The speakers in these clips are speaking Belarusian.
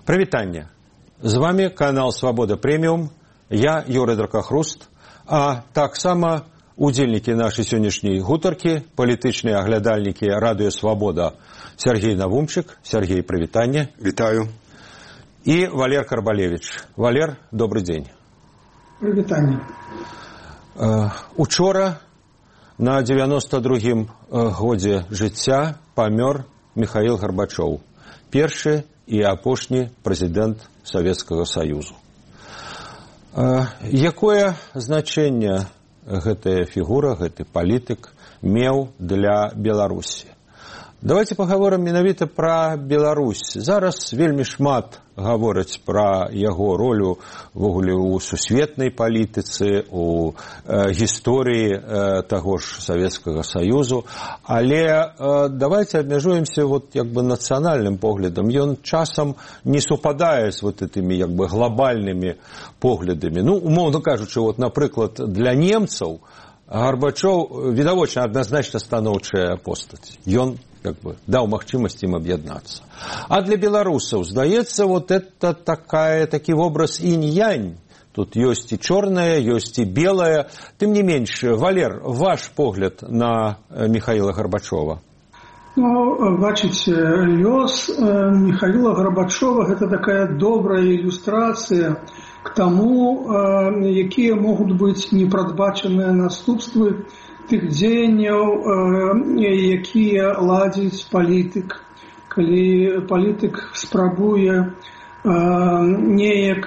Прывітанне. З вами канал Свабода Прэміум. Я Юрый Дракахруст, а таксама удзельнікі нашай сённяшняй гутаркі, палітычныя аглядальнікі радыё Свабода Сергей Навумчык. Сергей, прывітанне. Вітаю. І Валер Карбалевич. Валер, добрый дзень. Прывітанне. Учора на 92-м годзе жыцця памёр Михаил Горбачёв, першы і апошні прэзідэнт Савецкага Саюзу. Якое значэнне гэтая фігура, гэты палітык меў для Беларусі? Давайте паговорым менавіта пра Беларусь. Зараз вельмі шмат гавораць пра яго ролю ввогуле ў сусветнай палітыцы, у гісторыі таго ж Савецкага Саюзу, але давайте абмяжуемся нацыянальным поглядам. Ён часам не супадае з этымі глобальнымі поглядамі. Умоўна кажучы, напрыклад, для немцаў Горбачёв відавочна адназначна станоўчая постаць. Ён даў магчымасць ім аб'яднацца. А для беларусаў, здаецца, это такі вобраз інь-янь. Тут ёсць і чорнае, ёсць і белае. Тым не менш, Валер, ваш погляд на Михаила Горбачёва? Бачыце, лёс Михаила Горбачёва – гэта такая добрая ілюстрацыя к таму, якія могуць быць непрадбачаныя наступствы тых дзеянняў, якія ладзіць палітык. Калі палітык спрабуе неяк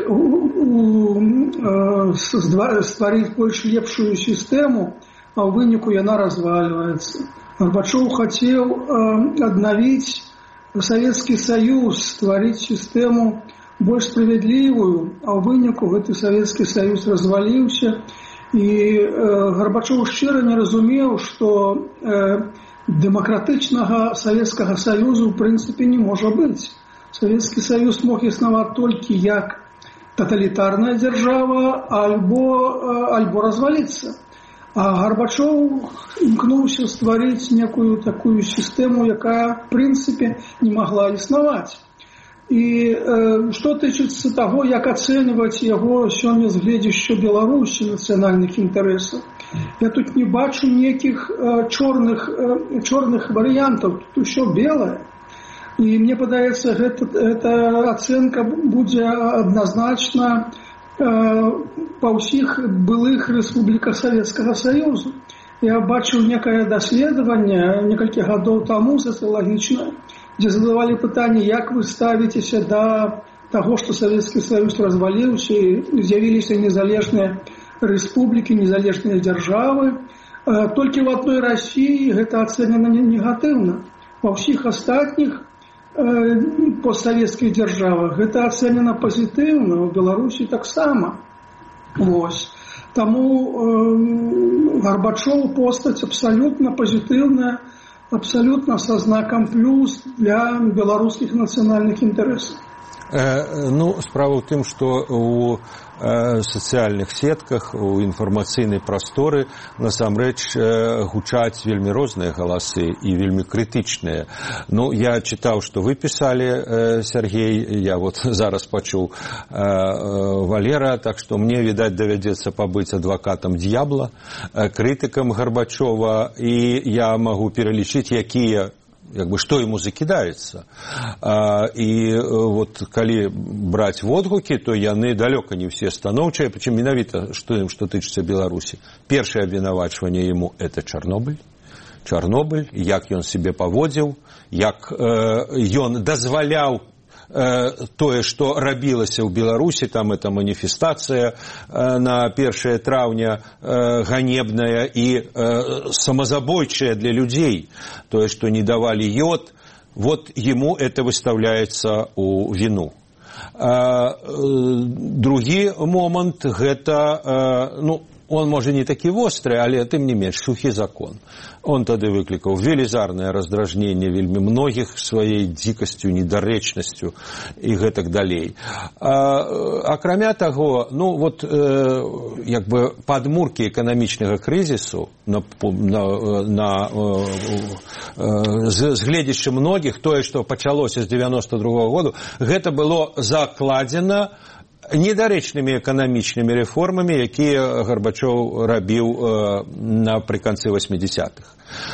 стварыць больш лепшую сістэму, а ў выніку яна развальваецца. Горбачёв хацеў аднавіць Савецкі Саюз, стварыць сістэму больш справядлівую, а ў выніку гэты Савецкі Саюз разваліўся. І Горбачёв шчыра не разумеў, што дэмакратычнага Савецкага Саюзу ў прынцыпе не можа быць. Савецкі Саюз мог існаваць толькі як таталітарная дзяржава альбо разваліцца. А Горбачёв імкнуўся стварыць некую такую сістэму, якая, в прынцыпе, не магла існаваць. І што тычыцца таго, як ацэньваць яго сёння з гледзяшча Беларусі нацыянальных інтарэсаў, я тут не бачу нейкіх чорных варыянтаў, тут усё белае. І мне падаецца, гэта ацэнка будзе адназначна па ўсіх былых рэспубліках Савецкага Саюзу. Я бачыў некае даследаванне некалькі гадоў таму сацыялагічнае, дзе задавалі пытанне, як вы ставіцеся да таго, што Савецкі Саюз разваліўся і з'явіліся незалежныя рэспублікі, незалежныя дзяржавы. Толькі ў адной Расіі гэта ацэнена негатыўна. Ва ўсіх астатніх постсавецкіх дзяржавах гэта ацэнена пазітыўна, у Беларусі таксама. Таму Горбачёв постаць абсалютна пазітыўная, абсолютно со знаком плюс для белорусских национальных интересов. Справа ў тым, што у сацыяльных сетках, у інфармацыйнай прасторы насамрэч гучаць вельмі розныя галасы і вельмі крытычныя. Я чытаў, што вы пісалі, Сергей, я зараз пачуў Валера, так што мне, відаць, давядзецца пабыць адвакатам д'ябла, крытыкам Горбачёва, і я магу пералічыць, якія што ему закідаецца. І калі браць водгукі, то яны далёка не ўсе станоўчыя, прычым менавіта, што тычыцца Беларусі. Першае абвінавачванне яму – это Чарнобыль. Чарнобыль, як ён сябе паводзіў, як ён дазваляў тое, што рабілася ў Беларусі, там эта маніфестацыя на 1 траўня ганебная і самазабойчая для людзей, тое, што не давалі ёд, ему это выставляецца ў віну. Другі момант – гэта, он можа не такі востры, але тым не менш сухі закон. Он тады выклікаў велізарнае раздражненне вельмі многіх сваёй дзікасцю, недарэчнасцю і гэтак далей. Акрамя таго, ну вот як бы падмуркі эканамічнага крызісу з гледзячы многіх, тое, што пачалося з 92-го году, гэта было закладзена недарэчнымі эканамічнымі рэформамі, якія Гарбачоў рабіў напрыканцы 80-х.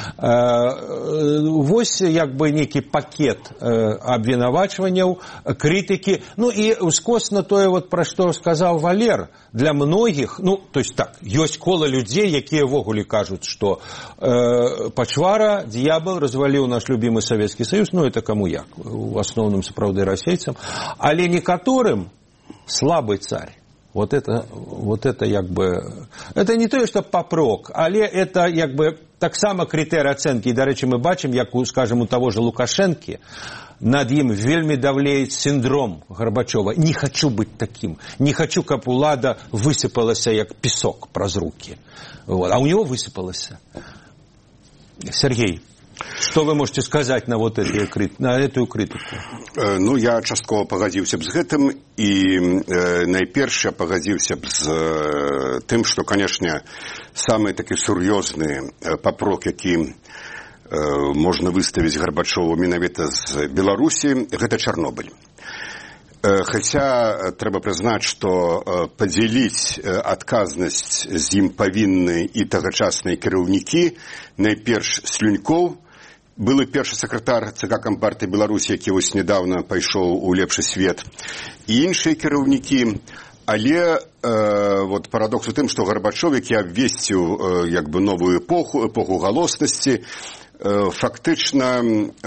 Вось як бы нейкі пакет абвінавачванняў, крытыкі, ну і ускосна тое, вот, пра што сказаў Валер, для многіх, ну, то есть так, ёсць кола людзей, якія ввогуле кажуць, што пачвара, д'ябал разваліў наш любімы Савецкі Саюз, ну, это каму як, у асноўным сапраўды расейцам, але некаторым слабый царь. Вот это як бы... Это не тое, што папрок, але это як бы таксама крытэрый ацэнкі. І, дарэчы, мы бачым, як, скажем, у таго же Лукашэнкі, над ім вельмі давлеет синдром Горбачова. Не хочу быть таким. Не хочу, каб улада высыпалася, як песок праз руки. Вот. А у него высыпалася. Сергей, что вы можете сказать на вот эту критику? Ну, я часткова пагадзіўся б з гэтым, і найперш я пагадзіўся б з тым, што, канешне, самы такі сур'ёзны папрок, які можна выставіць Гарбачову менавіта з Беларусі, гэта Чарнобыль. Хаця трэба прызнаць, што падзяліць адказнасць з ім павінны і тагачасныя кіраўнікі, найперш Слюнькоў, былы першы сакратар ЦК Кампартыі Беларусі, які вось нядаўна пайшоў у лепшы свет, і іншыя кіраўнікі. Але вот парадокс у тым, што Гарбачов, які абвесціў як бы новую эпоху галоснасці, фактычна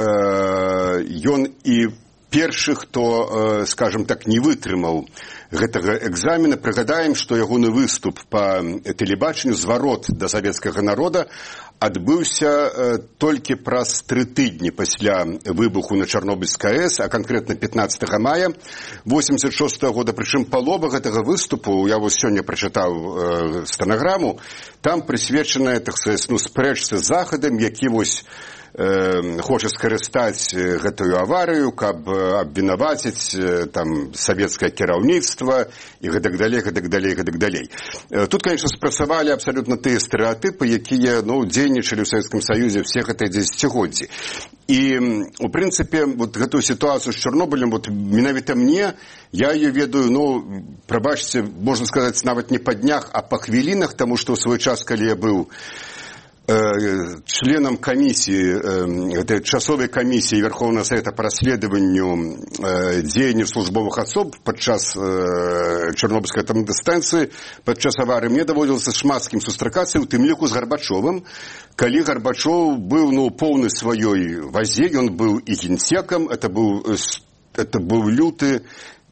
ён і першы, хто, скажем так, не вытрымаў гэтага экзамена. Прыгадаем, што ягоны выступ па тэлебачанню, зварот да савецкага народа, адбыўся толькі праз 3 тыдні пасля выбуху на Чарнобыльскай АЭС, а канкрэтна 15 мая 86 года. Прычым палова гэтага выступу, я вось сёння прачытаў стэнаграму, там прысвечаная, так сказаць, спрэчцы з Захадам, які вось хоча скарыстаць гэтую аварыю, каб абвінаваціць там савецкае кіраўніцтва і гэтак далей. Тут, конечно, спрацавалі абсалютна тыя стэрэатыпы, якія, дзейнічалі ў Савецкім Саюзе все гэтыя дзесяцігоддзі. І, у прынцыпе, вот гэтую сітуацыю з Чарнобылем, вот менавіта мне, я ее ведаю, прабачце, можна сказаць, нават не па днях, а па хвілінах, таму што ў свой час, калі я быў членам камісіі, этой часовай камісіі Верховного Совета по расследованию дзеянняў службовых асоб падчас Чарнобыльскай атамнай станцыі, падчас аварыі, мне даводзілася шмат з кім сустракацца, у тым ліку з Гарбачовым, калі Гарбачов быў у поўнай сваёй вазе, ён быў і генсекам, это быў люты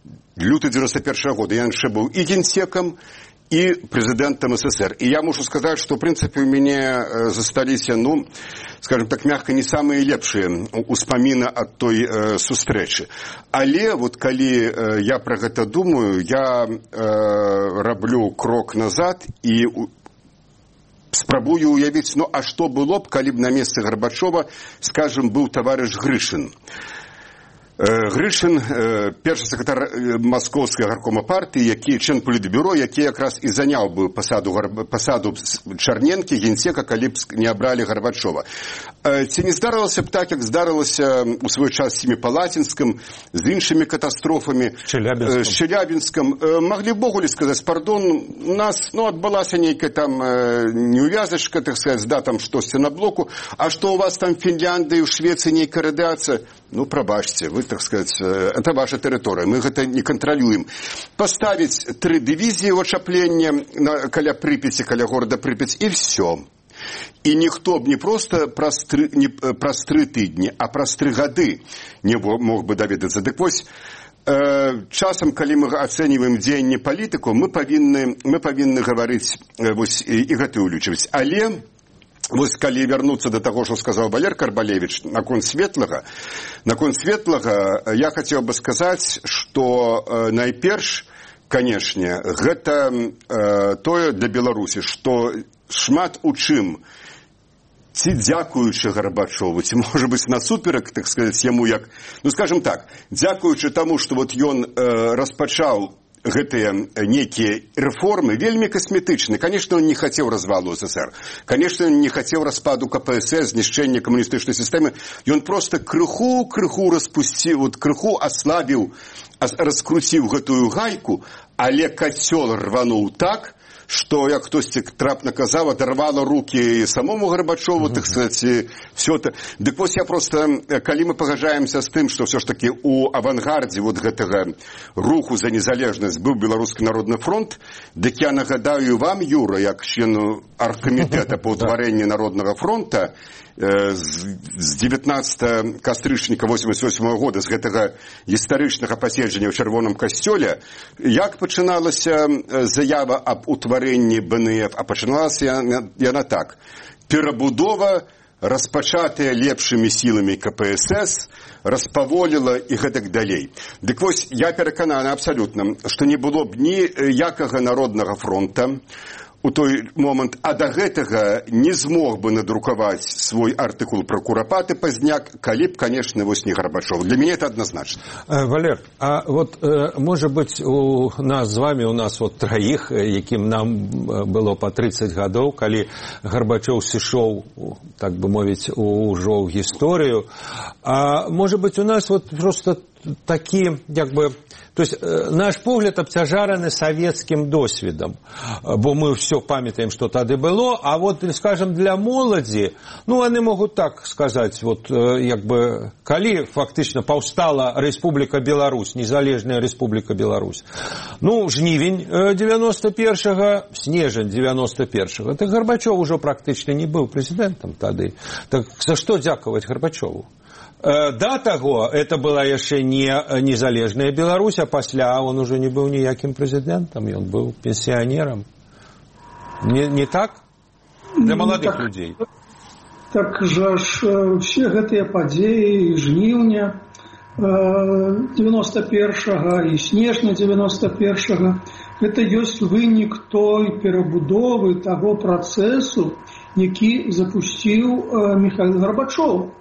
91 года, я яшчэ быў і генсекам, и президентом СССР. И я могу сказать, что, в принципе, у меня застались, скажем так, мягко, не самые лепшие успомины от той сустрэчы. Але, вот, калі я про гэта думаю, я раблю крок назад и спрабую уявіць, а что было б, калі б на месцы Горбачова, скажем, был товарищ Грышин. Грышин, першы сакратар Маскоўскага гаркома партыі, які член палітбюро, які якраз і заняў бы пасаду Чарненкі, генсека, калі б не абралі Гарбачова. Ці не здарылася б так, як здарылася у свой час з Семіпалатінскім, з іншымі катастрофамі, з Челябінскім. Маглі б ввогуле сказаць, пардон, у нас адбылася нейкая там неувязачка, так сказаць, там штосьці на блоку, а што у вас там в Фінляндыі, у Швецыі нейкая радыацыя? Прабачце, вы, так сказать, это ваша тэрыторыя, мы гэта не кантралюем. Поставіць 3 дывізіі ў ачаплення каля Прыпяці, каля горада Прыпяць, і все. І ніхто б не просто праз 3 тыдні, а праз 3 гады не мог бы даведацца. Дык вось, часам, калі мы ацэньваем дзеянне палітыку, мы павінны гаварыць вось і гэта ўлічваць. Але вось калі вярнуцца да таго, што сказаў Валер Карбалевіч наконт светлага, я хацеў бы сказаць, што найперш канешне, гэта тое для Беларусі, што шмат у чым ці дзякуючы Гарбачову, ці, можа быць, насуперак, так сказаць, яму як... Ну, скажем так, дзякуючы таму, што вот ён распачаў гэтыя некія рэформы, вельмі касметычныя. Конечно, он не хацеў развалу СССР. Конечно, он не хацеў распаду КПСС, знішчэння камуністычнай сістэмы. Ён проста крыху распусціў, вот крыху аслабіў, раскруціў гэтую гайку, але кацёл рвануў так, што, як хтосьці трапна казаў, адарвала рукі самому Гарбачову, так сказаць, все это. Дык вось я просто, калі мы пагаджаемся з тым, што все ж таки у авангардзе вот гэтага руху за незалежнасць быў Беларускі народны фронт, дык я нагадаю вам, Юра, як члену аргкамітэта па ўтварэнні Народнага фронта, з 19 кастрычніка 88 года, з гэтага гістарычнага паседжання ў Чырвоным касцёле, як пачыналася заява аб утварэнні БНФ, а пачыналася яна так: перабудова, распачатая лепшымі сіламі КПСС, распаволіла і гэтак далей. Дык вось, я перакананы абсалютна, што не было б ніякага Народнага фронта у той момант, а да гэтага не змог бы надрукаваць свой артыкул пра Курапаты пазняк, калі б, конечно, вось не Гарбачов. Для мяне это адназначна. Валер, а вот, можа быць, у нас з вами, у нас вот траіх, якім нам было по 30 гадоў, калі Гарбачов сышоў, так бы мовіць, ужо ў гісторыю, а можа быць, у нас вот просто такі, як бы, то есть наш погляд абцяжараны савецкім досведам, бо мы все памятаем, что тады было, а вот, скажем, для моладзі, ну, они могут так сказать, вот, як бы, калі фактычна паўстала Рэспубліка Беларусь, незалежная Рэспубліка Беларусь, ну, жнівень 91-го, снежань 91-го, так Гарбачов ужо практычна не быў прэзідэнтам тады. Так за што дзякаваць Гарбачову? Да таго, это была яшчэ не незалежная Беларусь, а пасля он уже не быў ніякім прэзідэнтам, ён быў пенсіянерам. Не так? Для маладых людзей. Так жа ж все гэтыя падзеі жніўня 91-го і снежня 91-го, гэта ёсць вынік той перабудовы таго працэсу, які запусціў Міхаіл Гарбачов.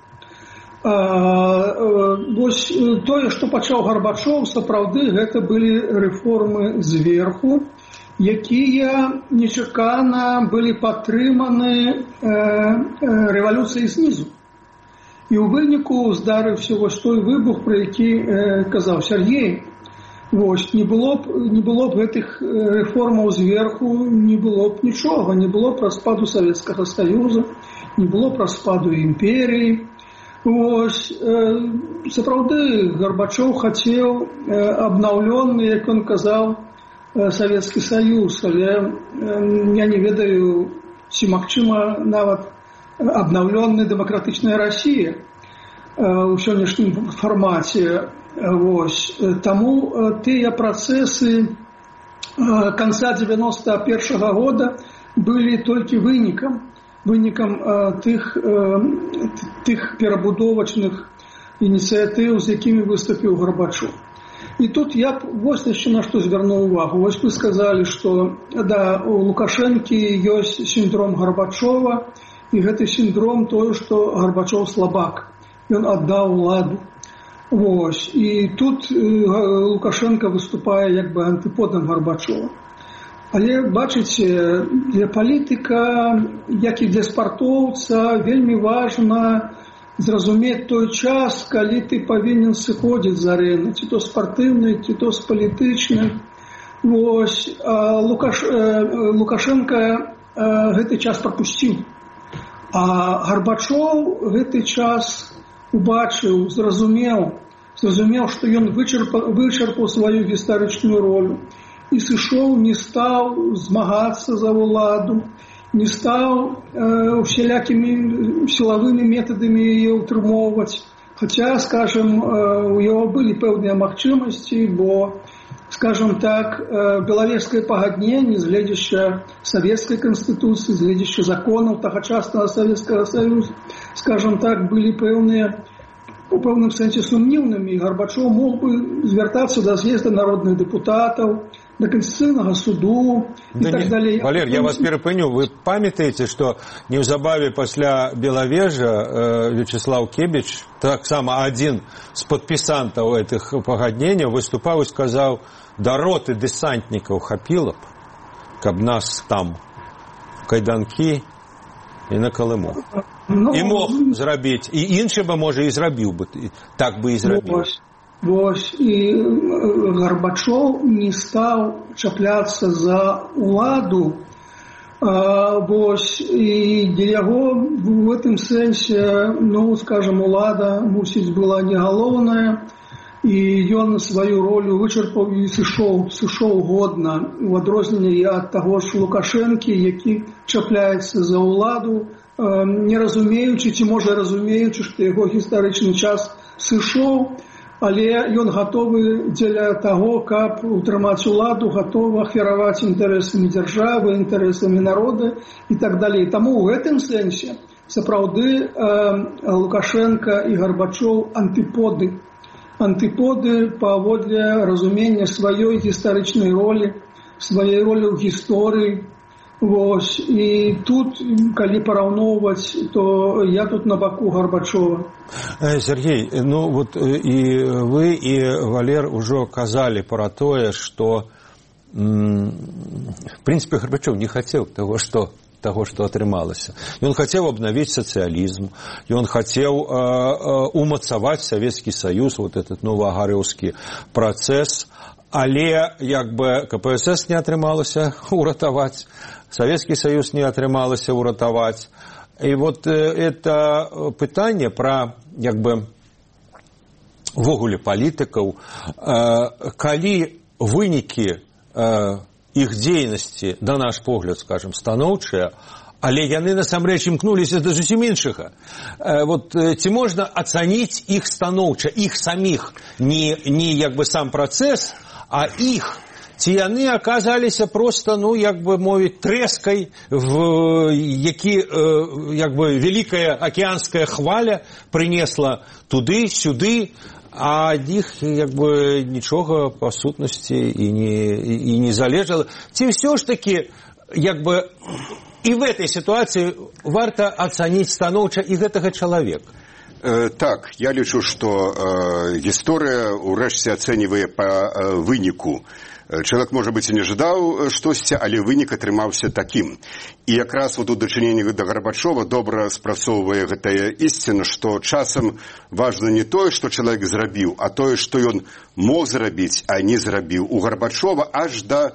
Вось тое, што пачаў Гарбачов, сапраўды гэта былі рэформы зверху, якія нечакана былі падтрыманы рэвалюцыяй знізу. І ў выніку здарыўся вось той выбух, пра які казаў Сергей. Вось, не было б гэтых рэформаў зверху, не было б нічога, не было б распаду Савецкага Саюза, не было б распаду імперіі. Вось, сапраўды, Гарбачов хацеў абнаўлённы, як он казаў, Савецкі Саюз, але я не ведаю, ці магчыма нават абнаўлённая дэмакратычная Расія ў сённяшнім фармаце. Вось, таму тыя працэсы канца 91-го года былі толькі вынікам тых перабудовачных ініцыятыў, з якімі выступіў Гарбачов. І тут я вось яшчэ на што звярнуў увагу. Вось вы сказалі, што да, у Лукашэнкі ёсць сіндром Гарбачова, і гэты сіндром тое, што Гарбачов слабак. Ён аддаў уладу. Вось. І тут Лукашенко выступае як бы антыподам Гарбачова. Але, бачыце, для палітыка, як і для спартоўца, вельмі важна зразумець той час, калі ты павінен сыходзіць з арэны, ці то спартыўнай, ці то з палітычнай. Вось, Лукашенко гэты час прапусціў. А Гарбачов гэты час убачыў, зразумеў, што ён вычарпаў сваю гістарычную ролю. І сышоў, не стаў змагацца за ўладу, не стаў усялякімі сілавымі метадамі яе ўтрымоўваць. Хаця, скажем, у яго былі пэўныя магчымасці, бо, скажем так, Белавежскае пагадненне, згледзяшча савецкай канстытуцыі, згледзяшча законаў тагачаснага Савецкага Саюза, скажем так, былі пэўныя у пэўным сэнсе сумнівнымі. Гарбачов мог бы звяртацца да з'езда народных дэпутатаў, до Конституционного суду и так далее. Валер, я вас перепыню. Вы памятаете, что неўзабаве пасля Белавежа Вячеслав Кебіч, так само один з подписантов этих пагадненняў, выступаў и сказал, да роты десантников хапила б, каб нас там кайданки и на Колыму. И мог зрабіць, и іншы бы, можа, и зрабіў бы, так бы и зрабіў. Вось, і Горбачов не стаў чапляцца за ўладу, вось, і для яго в этом сэнсе, ну, скажем, улада, мусіць, была не галоўная, і ён сваю ролю вычарпаў і сышоў годна, у адрозненні ад таго ж Лукашэнкі, які чапляецца за ўладу, не разумеючы, ці можа разумеючы, што яго гістарычны час сышоў, але ён гатовы дзеля таго, каб утрымаць уладу, гатовы ахвяраваць інтарэсамі дзяржавы, інтарэсамі народа і так далей. Таму ў гэтым сэнсе сапраўды Лукашенко і Горбачов антыподы. Антыподы паводле разумення сваёй гістарычнай ролі, сваёй ролі ў гісторыі. Вось. І тут, калі параўноўваць, то я тут на баку Горбачова. Сергей, ну вот и вы, и Валер уже казали про то, что в принципе Горбачев не хотел того, что атрымалася. Ён хацеў обновить социализм, ён хацеў умацаваць Советский Союз, вот этот новоагарёўскі процесс, але як бы КПСС не атрымалася уратаваць, Советский Союз не атрымалася уратаваць. И вот это пытанне про, як бы, ввогуле палітыкаў, калі вынікі іх дзейнасці, на наш погляд, скажем, станоўчыя, але яны насамрэч імкнуліся да зусім іншага. Вот ці можна ацаніць іх станоўча, іх саміх, не як бы сам працэс, а іх, ці яны аказаліся просто, ну, як бы мовіць, трэскай, які, як бы, вялікая акіянская хваля прынесла туды, сюды, а ад іх, як бы, нічога па сутнасці і не залежала. Ці ўсё ж такі, як бы, і в этой ситуации варта ацаніць станоўча і гэтага чалавека. Так, я лічу, што гісторыя ўрэшце ацэньвае па выніку. Чалавек, можа быць, і не жадаў штосьці, але вынік атрымаўся такім. І якраз вот у дачыненні да Горбачова добра спрацоўвае гэтая ісціна, што часам важна не тое, што чалавек зрабіў, а тое, што ён мог зрабіць, а не зрабіў. У Горбачова аж да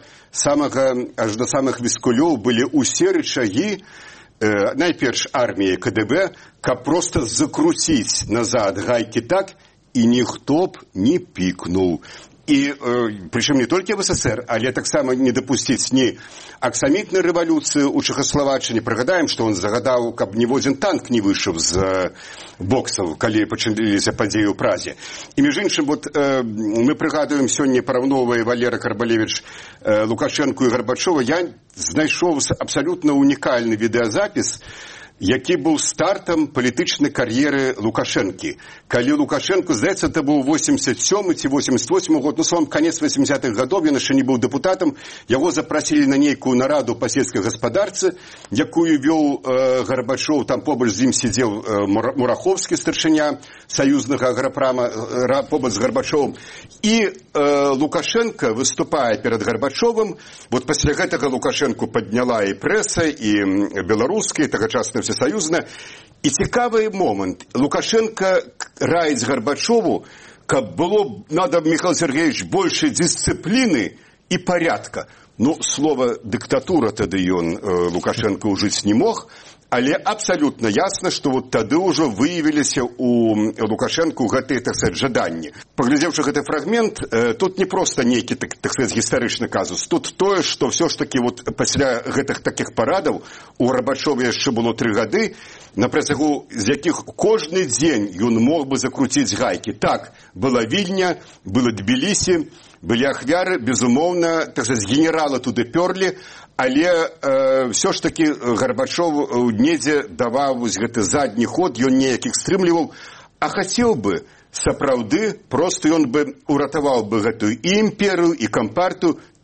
самых віскулёў былі ўсе рычагі, найперш армія КДБ, каб проста закруціць назад гайкі так, і ніхто б не пікнуў. І, причым не толькі в СССР, але таксама не дапусціць ні аксамітнай рэвалюцыі ў Чэхаславаччыне. Прыгадаем, што он загадаў, каб ніводзін танк не выйшаў з боксаў, калі пачаліся падзеі ў Празе. І, між іншым, вот, мы прыгадуем сёння, параўноўвае Валера Карбалевіч Лукашэнку і Горбачова, я знайшоў абсалютна унікальны відэазапіс, які быў стартам палітычнай кар'еры Лукашэнкі. Калі Лукашэнку, здаецца, это быў 87 ці 88 год, ну, словом, канец 80-х гадоў, ён яшчэ не быў дэпутатам, яго запрасілі на нейкую нараду па сельскай гаспадарцы, якую вёў Горбачов, там побач з ім сидзеў Мураховскі, старшыня саюзнага аграпрама, побач з Горбачовым. І Лукашенко выступае перад Горбачовым, вот пасля гэтага Лукашэнку падняла і прэса, і беларуская, і тагачасная всесоюзная. І цікавый момент. Лукашенко раіць Горбачову, каб было, надо, Михаил Сергеевич, больше дисциплины и порядка. Ну, слово «диктатура» тады ён, Лукашенко, ужыць не мог, але абсолютно ясно, что вот тады ўжо выявіліся у Лукашэнку гэтыя, так сказать, жаданні. Паглядзеўшы гэты фрагмент, тут не просто нейкі, так сказать, гістарычны казус. Тут тое, што все ж таки вот пасля гэтых таких парадаў у Горбачова яшчэ было 3 гады, на працягу з якіх кожны дзень ён мог бы закруціць гайкі. Так, была Вільня, было Тбілісі, былі ахвяры, безумоўна, так сказать, генералы туды пёрлі, але все ж таки Горбачов недзе даваў гэты задні ход, ён неяк іх стрымліваў, а хацеў бы сапраўды, просто ён бы уратаваў бы гэтую і імперыю, і кампартыю. Так,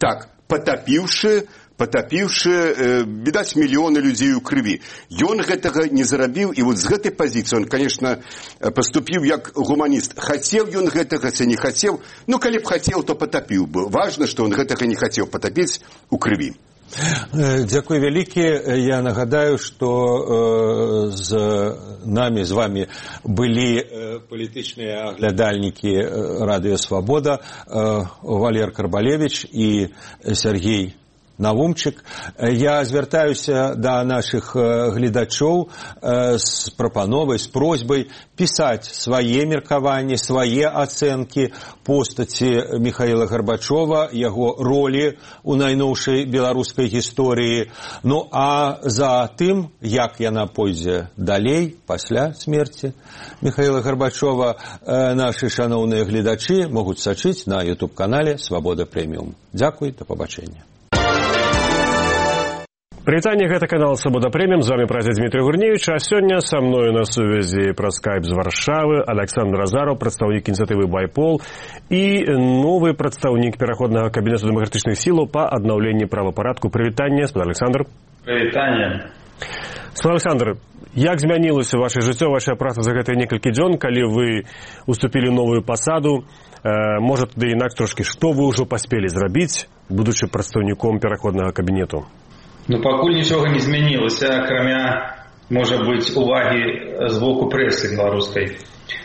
патапіўшы, відаць, мільёны людзей у крыві. Ён гэтага не зарабіў, і вот з гэтай пазіцыі он, конечно, паступіў як гуманіст. Хацеў ён гэтага, ці не хацеў, ну, калі б хацеў, то патапіў бы. Важна, што он гэтага не хацеў патапіць у крыві. Дзякуй вялікі. Я нагадаю, што з намі, з вамі былі палітычныя аглядальнікі Радыё Свабода Валер Карбалевіч і Сергей Навумчык. Я звяртаюся да нашых гледачоў з прапановай, з просьбай пісаць свае меркаванні, свае ацэнкі постаці Міхаіла Гарбачова, яго ролі ў найноўшай беларускай гісторыі. Ну, а за тым, як яна пойдзе далей, пасля смерці Міхаіла Гарбачова, нашы шаноўныя гледачы могуць сачыць на YouTube-канале «Свабода Прэміум». Дзякуй, да пабачэння. Прывітанне, гэта канал «Свабода Прэміум», з вами прадзед Дмітрий Гурневич, а сёння са мною на сувязі праз скайп з Варшавы Александр Азаров, прадстаўнік ініцыятывы «Байпол» і новы прадстаўнік пераходнага кабінету дэмакратычных сілаў па аднаўленні правапарадку. Прывітанне, спадар Александр. Прывітанне. Спадар Александр, як змянілася ваша жыццё, ваша праца за гэтыя некалькі дзён, калі вы уступілі новую пасаду? Можа, тады інакш трошкі, што вы ўжо паспелі зрабіць, будучы прадстаўніком пераходнага кабінету? Ну, пакуль нічога не змянілася, акрамя, можа быць, увагі з боку прэсы беларускай.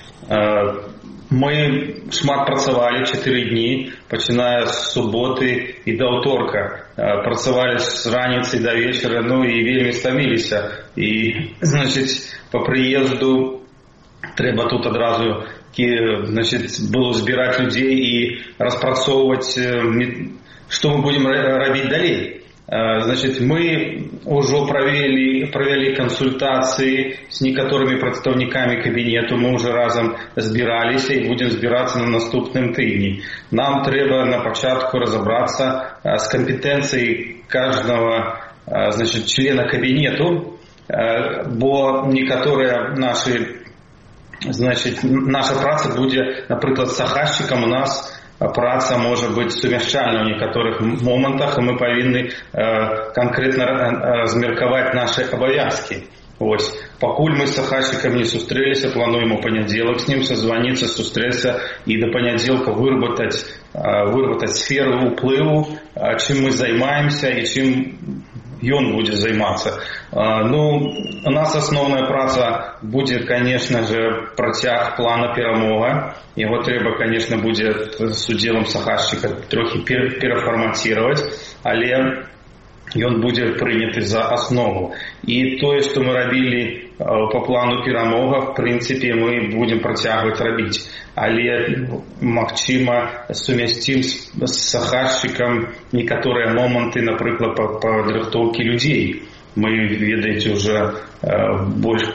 Мы шмат працавалі 4 дні, пачиная з суботы і да ўторка. Працавалі з раніцы да вечара, ну і вельмі стаміліся. І, значыць, па прыезду трэба тут адразу, значыць, было збіраць людзей і распрацоўваць, што мы будзем рабіць далей. Значит, мы уже провели консультации с некоторыми представниками кабинету, мы уже разом збирались и будем збираться на наступным тыдні. Нам треба на початку разобраться с компетенцией каждого, значит, члена кабинету, бо некоторые наши, значит, наша праца будет, например, с сахашчиком у нас праца можа быць сумяшчальна ў некаторых момантах, і мы павінны канкрэтна размеркаваць нашы абавязкі. Вось. Пакуль мы з сахашчыкам не сустрэліся, плануем у панядзелак з ним созваніцца, сустрэцца і до панядзелка выработаць сферу ўплыву, чым мы займаемся і чым ён будзе займацца. Ну, у нас основная праца будзе, конечно же, працяг плана перамога. Его трэба, конечно, будзе з удзелам сахашчыка трохі перафармацировать, але ён будзе прыняты за основу. І тое, што мы рабілі по плану перамога, в прынцыпе, мы будем працягваць рабіць. Але, магчыма, сумясцім з сахашчыкам некаторыя моманты, напрыклад, па падрыхтоўкі людзей. Мы, ведаеце, уже больш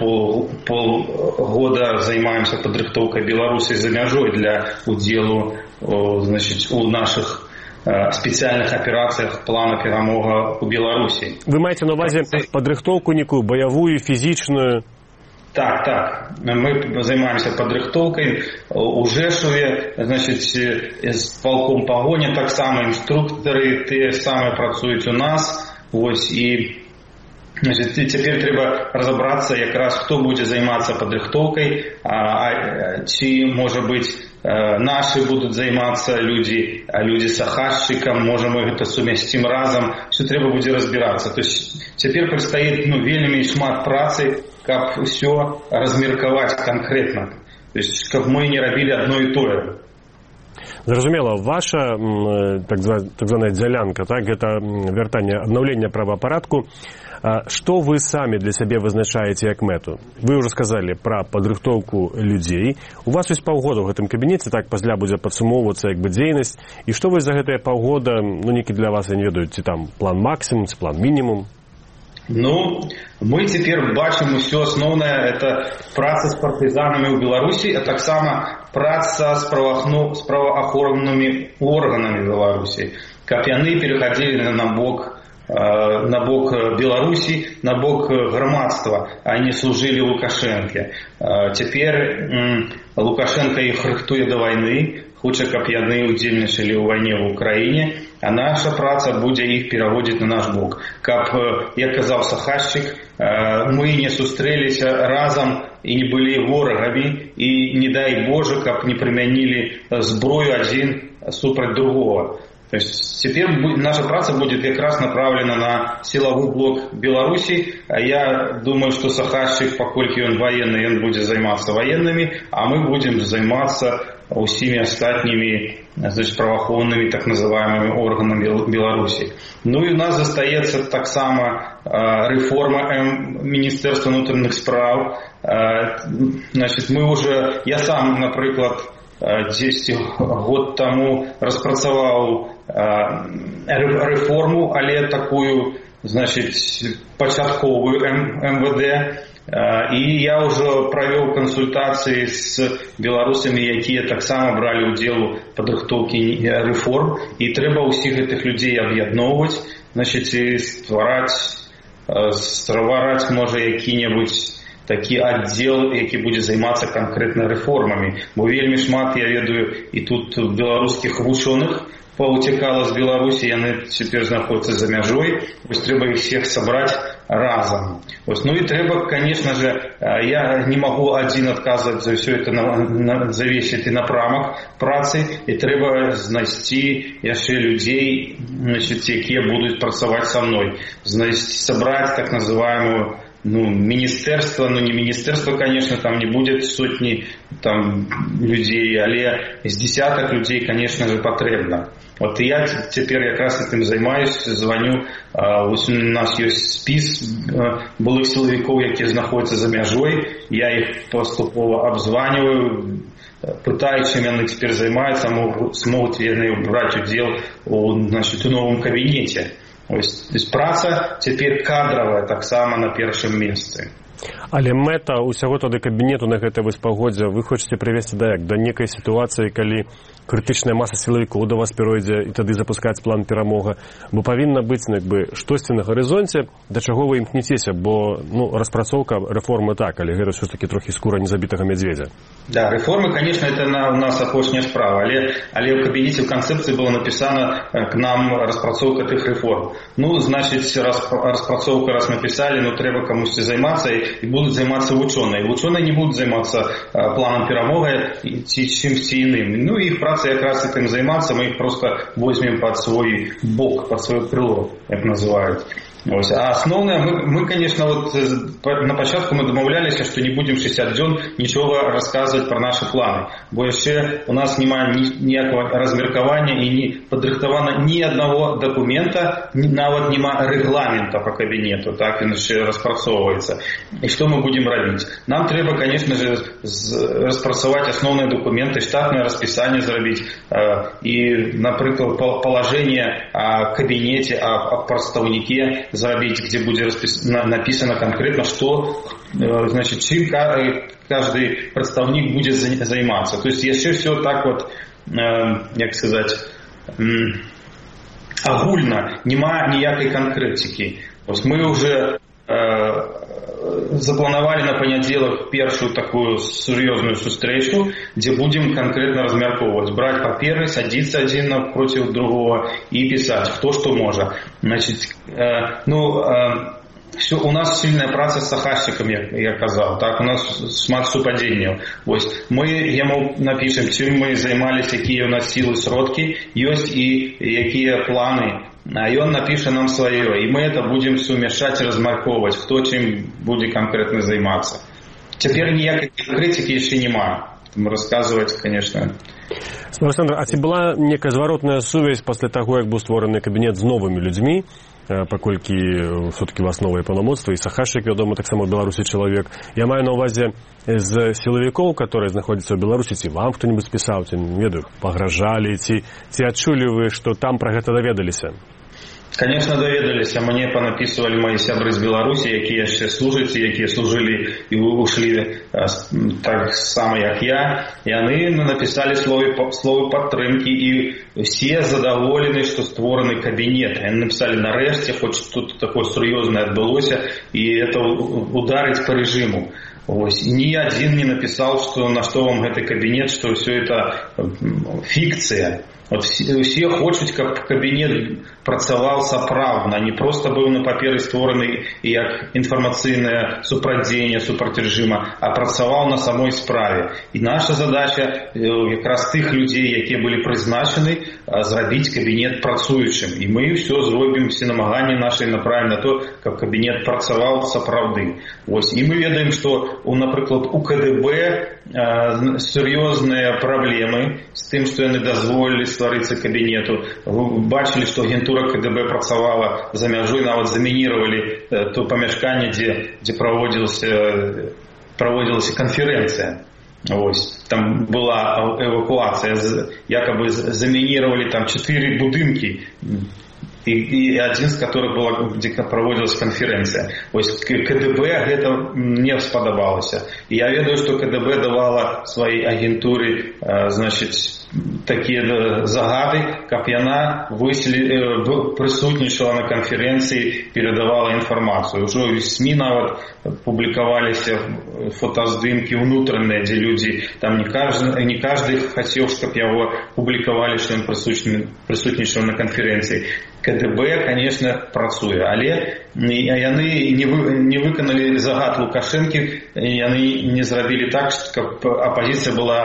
полгода займаемся падрыхтоўкай беларусай за мяжой для удзелу, значит, у наших спецыяльных аперацыях плана перамога у Беларусі. Вы маеце на увазе падрыхтоўку некую баявую, фізічную? Так. Мы займаемся падрыхтоўкай у Жэшуве, значит, з палком пагоня таксама інструктары тыя самыя працуюць у нас. Вось, і значит, цяпер трэба разабрацца якраз, хто будзе займацца падрыхтоўкай, ці, можа быць, наши будут займацца людзі, а людзі сахашчыкам, можа мы гэта сумясцім разам, все трэба будзе разбірацца. То есть цяпер прадстаіць вельмі шмат працы, каб усё размеркаваць канкрэтна. То есть каб мы не рабілі адно і тое. Зразумела, ваша так званая дзялянка, так, гэта вяртанне, аднаўленне правапарадку. Што вы самі для сябе вызначаеце як мэту? Вы ўжо сказалі пра падрыхтоўку людзей. У вас ёсць паўгода ў гэтым кабінеце, так пасля будзе падсумоўвацца як бы дзейнасць. І што вы за гэтыя паўгода, некі для вас, я не ведаю, ці там план максімум, ці план мінімум? Ну, мы цяпер бачым усё асноўнае, это праца з партызанамі ў Беларусі, а таксама праца з праваахоўнымі органамі Беларусі, каб яны перахадзілі на бок Беларусі, на бок грамадства, а не служылі Лукашэнке. Цяпер Лукашенко іх рыхтуе да вайны, хоча, каб яны удзельнічалі ў вайне ў Украіне, а наша праца будзе іх пераводзіць на наш бок. Каб, як казаў Сахашчык, мы не сустрэліся разам і не былі ворагамі, і не дай Боже, каб не прымянілі зброю адзін супраць другого. То есть теперь наша праца будет как раз направлена на силовой блок Беларуси. Я думаю, что Сахашчик, покольки он военный, он будет заниматься военными, а мы будем заниматься усими остатними, значит, правоохранными так называемыми органами Беларуси. Ну и у нас застаецца так само реформа Министерства внутренних справ. Значит, мы уже, я сам, например, 10 год тому распрацаваў реформу, але такую, значит, пачатковую МВД. І я ўжо правёў кансультацыі з беларусамі, якія таксама бралі ўдзел у падрыхтоўкі рэформ, і трэба ўсіх гэтых людзей аб'ядноўваць, значит, і ствараць можа які-небудзь такі аддзел, які будзе займацца канкрэтна рэформамі. Бо вельмі шмат, я ведаю, і тут беларускіх вучоных паўцякала з Беларусі, яны цяпер знаходзяцца за мяжой. Вось трэба іх всех сабраць разом. Вот. Ну и треба, конечно же, я не могу один отказывать за все это, за весь этот напрамок працы, и треба знайсці яшчэ людей, значит, якія будут працаваць со мной. Собрать так называемую министерство, не министерство, конечно, там не будет сотни там людей, але из десяток людей, конечно же, потребно. Вот и я теперь как раз этим займаюсь, звоню, у нас есть спис былых силовиков, які знаходятся за мяжой, я их поступово обзваниваю, пытаюсь, чем они теперь занимаются, смогут ли они брать удел у новом кабинете. То есть праца теперь кадровая, так само на первом месте. Але мэта ўсяго тады кабінету на гэта выспагоддзя вы хочаце прывесці да некай сітуацыі, калі крытычная маса сілавікоў да вас перайдзе і тады запускаць план перамога, бо павінна быць штосьці на гарызонце, да чаго вы імкнецеся, бо распрацоўка рэформы так, але гэта ўсё-таки трохі скура незабітага мядзведзя. Да, рэформы, конечно, это у нас апошняя справа, але ў кабінеце в канцэпцыі было написано к нам распрацоўка тых рэформ. Значит, распрацоўка раз написали, трэба камусьці займацца, и будут заниматься ученые. Ученые не будут заниматься планом перамога чимсь иным. Их праца как раз этим заниматься, мы их просто возьмем под свой бок, под свое крыло, как называют. А основное, мы, конечно, на початку мы домовлялись, что не будем 60 дзён ничего рассказывать про наши планы. Бо яшчэ у нас нема ніякого размеркования и не падрыхтавана ни одного документа, нават нема регламента по кабинету, так он еще распрацоўваецца. И что мы будем робить? Нам треба, конечно же, распрацовать основные документы, штатное расписание зрабіць и, например, положение о кабинете, о представнике зрабіць, где будет написано конкретно, что, значит, чем каждый представник будет заниматься. То есть еще все так как сказать, агульно, нема ніякой конкретики. То есть мы уже запланавалі на панядзелак першую такую сур'ёзную сустрэчу, где будем конкретно размяркоўваць, брать паперы, садиться один напротив другого и писать, кто что может. Значит, все, у нас сильная праца з Сахашчыкам, я казаў, так, у нас шмат супадзенняў. Мы яму напишем, чым мы займались, якія у нас силы, сродки, ёсць и якія планы. А он напишет нам свое, и мы это будем сумяшать и размарковывать, кто чем будет конкретно заниматься. Теперь никакой критики еще нема. Рассказывать, конечно. Александр, а ці была некая зворотная сувязь после того, как был створаны кабинет с новыми людьми, паколькі все-таки у вас новые паўнамоцтвы, і Сахашчык, вядома, таксама ў Беларусі чалавек. Я маю на увазе з сілавікоў, которые знаходзяцца ў Беларусі, ці вам хто-нибудь пісаў, ці, не ведаю, пагражалі, ці адчулі вы, што там пра гэта даведаліся? Конечно, доведались, а мне понаписывали мои сябры з Беларусі, якія яшчэ служаць, якія служили и ушли так само, як я. И они написали словы падтрымки, и все задоволены, что створаны кабинет. Они написали, нарэшце, хоть что-то такое сур'ёзнае адбылося, и это ударить по режиму. Вось. Ні один не написал, что на что вам этот кабинет, что все это фикция. Вот все хочуть, каб кабінет працаваў сапраўдна, не просто быў на паперы створаны як інфармацыйнае супрацьдзеянне супраць рэжыма, а працаваў на самой справе. І наша задача якраз тых людзей, якія былі прызначаны, зрабіць кабінет працуючым. І мы ўсё зробім, все намаганні наши направим на то, каб кабінет працаваў сапраўды. Вось. І мы ведаем, што, напрыклад, у КДБ серьезные проблемы с тем, что яны дазволілі стварыцца кабінету. Вы бачили, что агентура КДБ працавала за мяжой, нават замінировали то памяшканне, где проводилась конференция. Ось. Там была эвакуация, якобы заминировали там 4 будынки, и один з которых была, где проводилась конференция. Ось КДБ гэта не спадабалася. І я ведаю, што КДБ давала сваёй агентуры, значит, такія загады, каб яна прысутнічала на канферэнцыі, перадавала інфармацыю. Ужо ў СМІ нават публікаваліся фотаздымкі ўнутраныя, дзе людзі, там не каждый хацеў, каб яго публікавалі, што ён прысутнічаў на канферэнцыі. КДБ, конечно, працуе, але яны не выканалі загад Лукашэнкі, яны не зрабілі так, каб апозіцыя была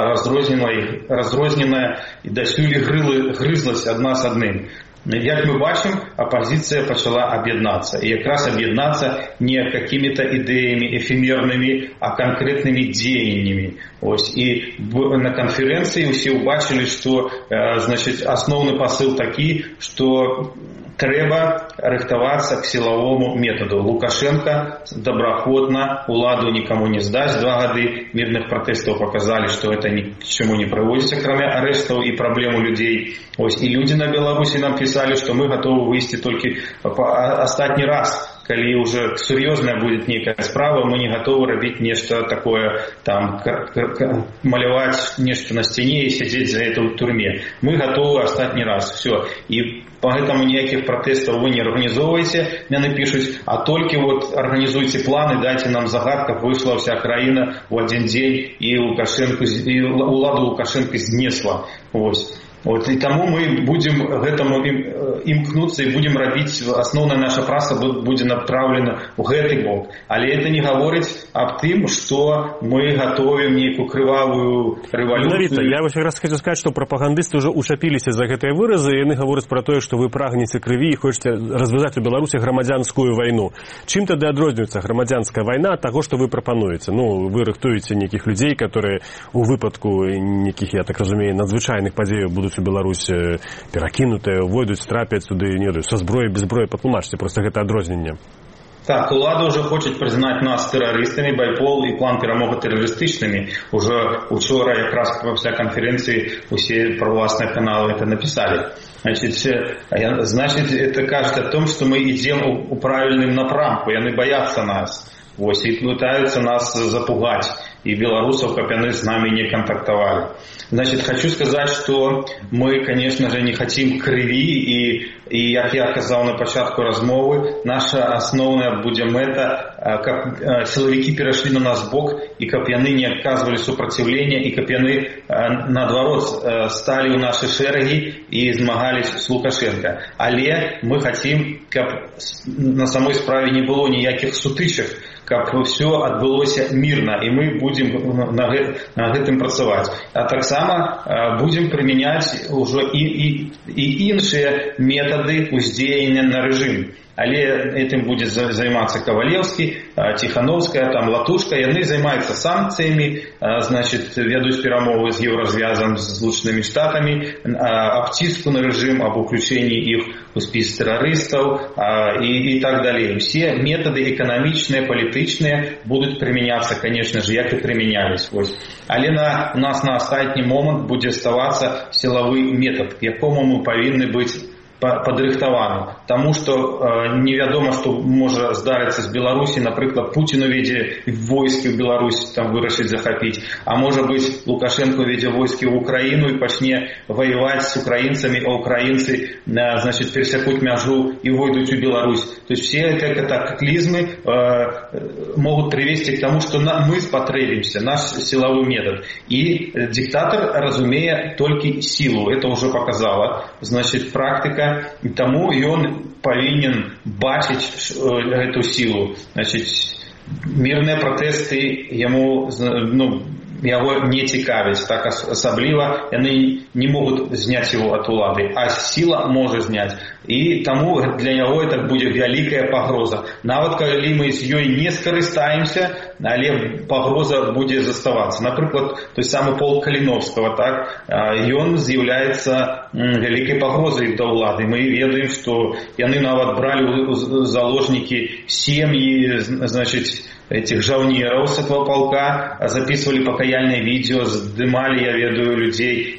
разрозненая і дасюль грызлась адна з адным. Як мы бачым, апозіцыя пачала аб'яднацца. І якраз аб'яднацца не какими-то ідэямі эфемернымі, а конкретнымі дзеяннямі. Ось. І на канференцыі усе ўбачылі, што, значит, асноўны пасыл такі, што трэба рыхтавацца к сілавому методу. Лукашенко добраходна уладу никому не сдать. 2 гады мирных протестов показали, что это ни к чему не приводится, кроме арестов и проблем у людей. Ось. И люди на Беларуси нам писали, что мы готовы выйти только остатний раз, калі уже серьезная будет некая справа, мы не готовы робить нечто такое, там, малявать нечто на стене и сидеть за это в тюрьме. Мы готовы остатний раз. Все. И поэтому никаких протестов вы не организовываете, мне напишут, а только вот организуйте планы, дайте нам загад, как вышла вся краина в один день и уладу Лукашенко знесла. Вот, и тому мы будем гэтаму імкнуцца і будем рабіць, асноўная наша праца будзе направлена ў гэты бок. Але это не гаворыць аб тым, што мы готовим нейкую крывавую рэвалюцыю. Я вось раз хочу сказаць, што прапагандысты ўжо учапіліся за гэтыя выразы, і яны гавораць пра тое, што вы прагнеце крыві і хочаце развязаць у Беларусі грамадзянскую вайну. Чым тады адрозніваецца грамадзянская вайна ад таго, што вы прапануеце? Ну, вы рыхтуеце нейкіх людзей, которые у выпадку нейкіх, я так разумею, надзвычайных падзеяў будуць у Беларусь перакінутыя, войдуць, трапяць туды, не ведаю, со зброей, без зброі, патлумачце, просто гэта адрозненне. Так, улада уже хочет признать нас террористами, байпол и план перемоги террористичными. Уже учора якраз після конференции все провластные каналы это написали. Значит, это кажется о том, что мы идем у правильным напрамку, и они боятся нас. Ось, и пытаются нас запугать. И белорусов, как они с нами не контактовали. Значит, хочу сказать, что мы, конечно же, не хотим крови, и как я сказал на початку размовы, наша основная будет мета, как силовики перешли на нас бок, и как они не оказывали сопротивления, и как они, наоборот, стали у нашей шереги и змагались с Лукашенко. Але мы хотим, как на самой справе не было никаких сутычек, как все отбылось мирно, и мы будем на гэтым працаваць. А таксама будем применять уже и іншыя методы уздзеяння на рэжым. Але этим будет займаться Ковалевский, Тихановская, там Латушка. Яны займаются санкциями, значит, ведут перамовы с Евразвязом, с Злученными Штатами, об ціску на режим, об уключении их в список террористов и так далее. Все методы экономичные, политичные будут применяться, конечно же, як и применялись. Але у нас на астатні момент будет оставаться силовой метод, к якому мы повинны быть падрыхтаваны. тому што невядома, што можа здарыцца з Беларусі, напрыклад, Пуцін уведзе войскі ў Беларусь, там вырашыць захапіць, а можа быць Лукашенко уведзе войскі ў Украіну і пачне воевать с украинцами, а украинцы, значит, пересекут мяжу и войдут в Беларусь. То есть все эти катаклизмы могут привести к тому, что мы спотребимся, наш силовой метод. И диктатор, разумея только силу, это уже показала, значит, практика, и тому и он повинен бачить эту силу. Значит, мирные протесты ему, яго не цікавіць, так асабліва яны не могуць зняць его ад улады, а сила можа зняць. І таму для яго это будзе вялікая пагроза. Нават калі мы з ёй не скарыстаемся, але пагроза будзе заставацца. Напрыклад, той самы полк Каліновскага, так, ён з'яўляецца вялікай пагрозай да ўлады. Мы ведаем, што яны нават бралі ў заложнікі сем'і, значыць, этих жаўнераў с этого полка, записывали покаяльные видео, здымали, я ведаю, людей,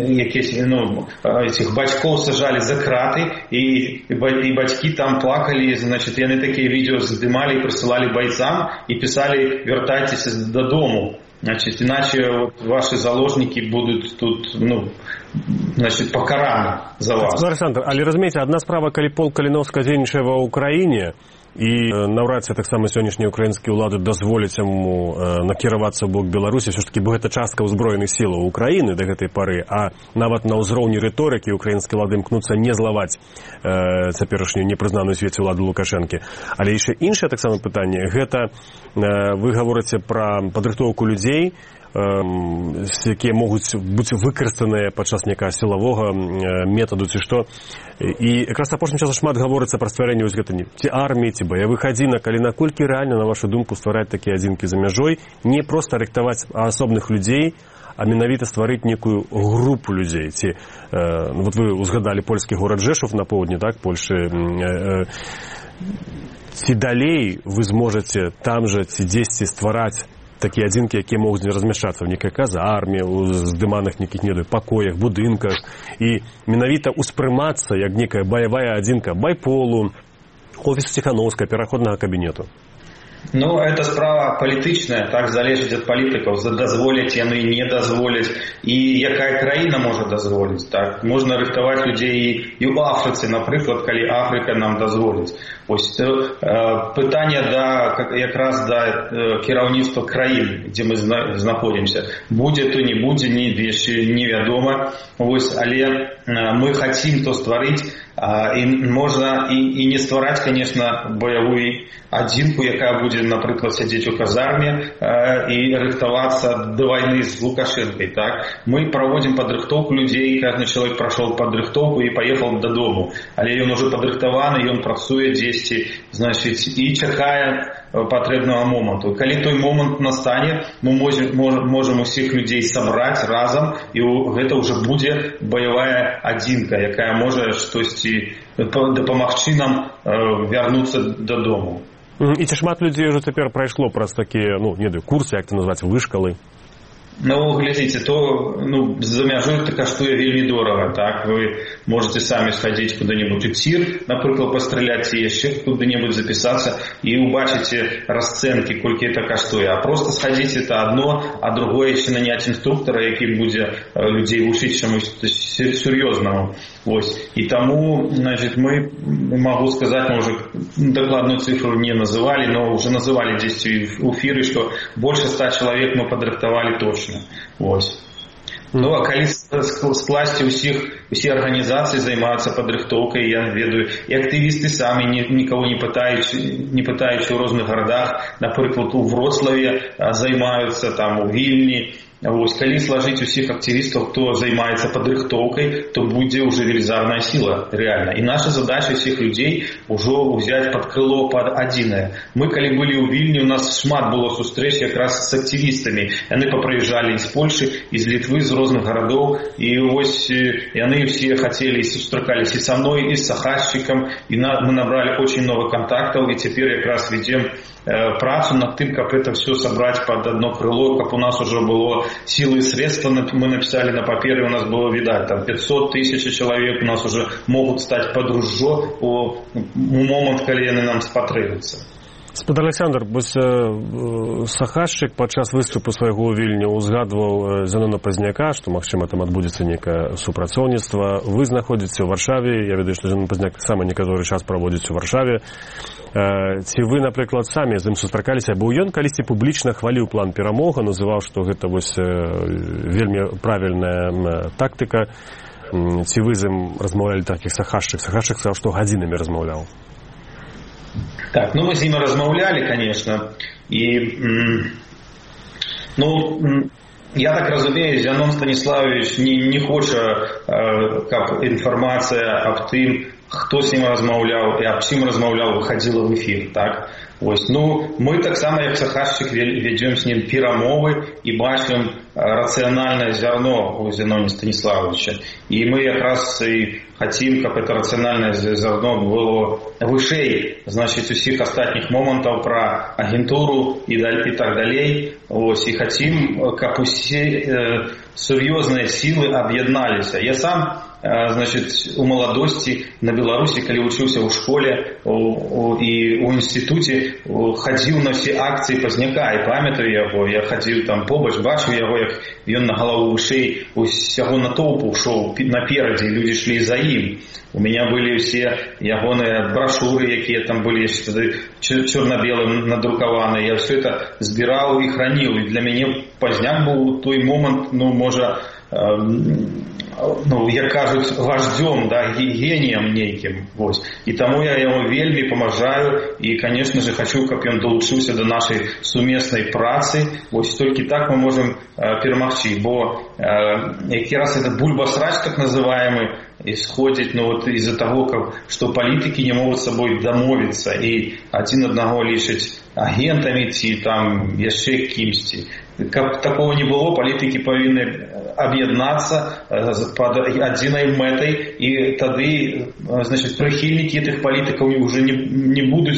этих бацькоў сажали за краты, и бацькі там плакали, значит, яны такие видео здымали и присылали бойцам, и писали: «Вертайтесь додому». Значит, иначе вот ваши заложники будут тут, значит, покараны за вас. Александр, але разумееце, одна справа, калі полк Каліновскага дзейнічае ва Украіне, і наўрад ці таксама сённяшнія украінскія ўлады дазволяць яму накіравацца ў бок Беларусі, ўсё ж такі, бо гэта частка ўзброеных сілаў Украіны да гэтай пары, а нават на ўзроўні рыторыкі украінскія ўлады імкнуцца не злаваць цяперашнюю непрызнаную свеце ўладу Лукашэнкі. Але яшчэ іншае таксама пытанне, гэта вы гаворыце пра падрыхтоўку людзей, якія могуць быць выкарыстаныя падчас некага сілавога метаду ці што. І якраз апошнім часам шмат гаворыцца пра стварэнне вось гэтай ці арміі, ці баявых адзінак, але наколькі рэальна, на вашу думку, ствараць такія адзінкі за мяжой, не проста рыхтаваць асобных людзей, а менавіта стварыць некую групу людзей. Ці вот вы узгадалі польскі горад Жэшув на поўдні, так, Польшы. Ці далей вы зможаце там жа ці дзесьці ствараць такія адзінкі, якія могуць размяшчацца ў нейкай казарме, у здыманых нейкіх пакоях, будынках, і менавіта ўспрымацца як некая баявая адзінка байполу, офісу Ціхановскага, пераходнага кабінету. Это справа палітычная, так, залежыць ад палітыкаў, дазволяць яны, не дазволяць, і якая краіна можа дазволіць, так. Можна рыхтаваць людзей і ў Афрыцы, напрыклад, калі Афрыка нам дазволіць. Ось пытанне якраз да кіраўніцтва краін, дзе мы знаходзімся. Будзе то не будзе, невядома. Ось, але мы хацім то стварыць, і можна і не ствараць, конечно, баявую адзінку, якая будзе, напрыклад, сядзець у казарме і рыхтавацца да вайны з Лукашэнкай, так. Мы праводзім падрыхтоўку людзей, кожны чалавек прайшоў падрыхтоўку і паехаў дадому, але ён ужо падрыхтаваны, ён працуе дзесьці, значыць, і чакае патрэбнага моманту. Калі той момант настане, мы можам усіх людзей сабраць разам, і гэта ўжо будзе баявая адзінка, якая можа штосьці дапамагчы нам вярнуцца дадому. І ці шмат людзей ўжо цяпер прайшло праз такія, курсы, як это назваць, вышкалы? Глядзіце, то за мяжой это каштуе вельмі дорага, так. Вы можете самі схадзіць куды-небудзь у цір, напрыклад, пастраляць, ці яшчэ куды-небудзь запісацца, і убачыце расцэнкі, колькі это каштуе. А просто схадзіць это одно, а другое яшчэ наняць інструктара, які будзе людзей вучыць чамусь сур'ёзнаму. Вось. І таму, значит, мы, могу сказаць, мы уже дакладную цифру не называли, но уже называли здесь в эфире, что больше 100 человек мы подрыхтовали точно. Вось. А калі скласці усе арганізацыі займаюцца падрыхтоўкай, я ведаю, і актывісты самі нікого не пытаюць у розных гарадах, напрыклад, у Вроцлаве займаюцца, там, у Вільні. Вось, калі сложить усіх активистов, кто займается подрыхтовкой, то будет уже велизарная сила, реально. И наша задача всех людей уже взять под крыло, под адзінае. Мы, калі были у Вильні, у нас шмат было сустрэч как раз с активистами. Яны поприезжали из Польши, из Литвы, из разных городов. И ось, яны все хотели, сустракались и со мной, и с Сахасчиком. И мы набрали очень много контактов, и теперь как раз ведем працу над тым, каб это все сабраць под одно крыло, каб у нас уже было силы и средства, мы написали на папере, у нас было видать, там 500 тысяч человек у нас уже могут стать под ружжо у момент, калі яны нам спатрэбяцца. Спадар Александр, Сахашчык падчас выступу свайго ў Вільні узгадваў Зянона Пазняка, што, магчыма, там адбудзецца некае супрацоўніцтва. Вы знаходзіце ў Варшаве, я ведаю, што Зянон Пазняк таксама некаторы час праводзіць у Варшаве. Ці вы, напрыклад, самі з ім сустракаліся, бо ён калісьці публічна хваліў план перамога, называў, што гэта вельмі правільная тактыка. Ці вы з ім размаўлялі такіх Сахашчык? Сахашчык сказаў, што гадзінамі размаўляў. Так, мы с ними размаўлялі, конечно, и, я так разумею, Зянон Станиславович не хочет, как информация об тым, хто с ним размаўляў и об чым размаўляў, выходила в эфир, так? Ось, мы так само, як Сахашчык, ведем с ним перамовы и бачим рациональное зерно у Зяноне Станиславовича. И мы как раз и хотим, как это рациональное зерно было вышэй, значит, усіх остатніх моментов про агентуру и так далее. Ось, и хотим, как усе серьезные силы объединались. Я сам, значит, у молодости на Беларуси, когда учился в школе и в институте, ходил на все акции Пазняка и памятаю его. Я ходил там побач, бачу его, як ён на голову вышэй усяго натоўпу шоў наперадзе, люди шли за им. У меня были все ягоныя брошюры, якія там были черно-белым надрукаваны. Я все это збирал и хранил. И для меня Пазняк был той момент, як кажуць, вождем, да, гением нейким. Вось. И тому я ему вельмі памажаю и, конечно же, хочу, каб ён долучился до нашей совместной працы. Вось только так мы можем перамагчы, бо який раз этот бульбасрач, так называемый, исходит из-за того, что политики не могут с собой домовиться и один одного лишить агентами ці там яшчэ кімсьці. Каб такого не было, политики повинны объединяться под одной метой, и тады, значит, прихильники этих политиков уже не будут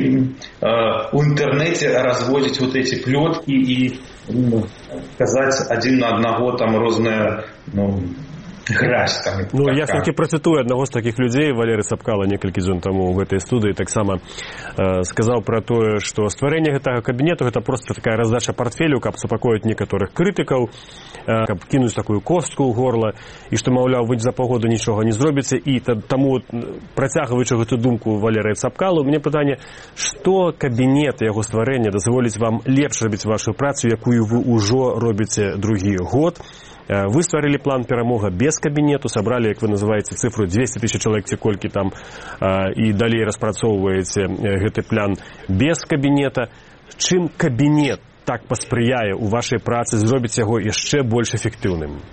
в интернете разводить вот эти плетки и сказать один на одного там розные, грязь там. Я все-таки процитую одного з таких людей, Валерий Сапкала, некалькі дзён таму в этой студии таксама сказаў пра тое, што стварэнне гэтага кабінету гэта просто такая раздача портфелю, каб супакоіць некаторых крытыкаў, каб кінуць такую костку ў горла, і што, маўляў, вы за паўгода нічога не зробіце. І таму, працягваючы гэту думку Валерия Сапкалу, мне пытанне, што кабінет яго стварэння дазволіць вам лепш рабіць вашу працу, якую вы ўжо робіце другі год. Вы стварылі план перамога без кабінету, сабралі, як вы называеце, цифру 200 тысяч чалавек ці колькі там, і далей распрацоўваеце гэты план без кабінета. Чым кабінет так паспрыяе ў вашай працы зробіць яго яшчэ больш эфектыўным?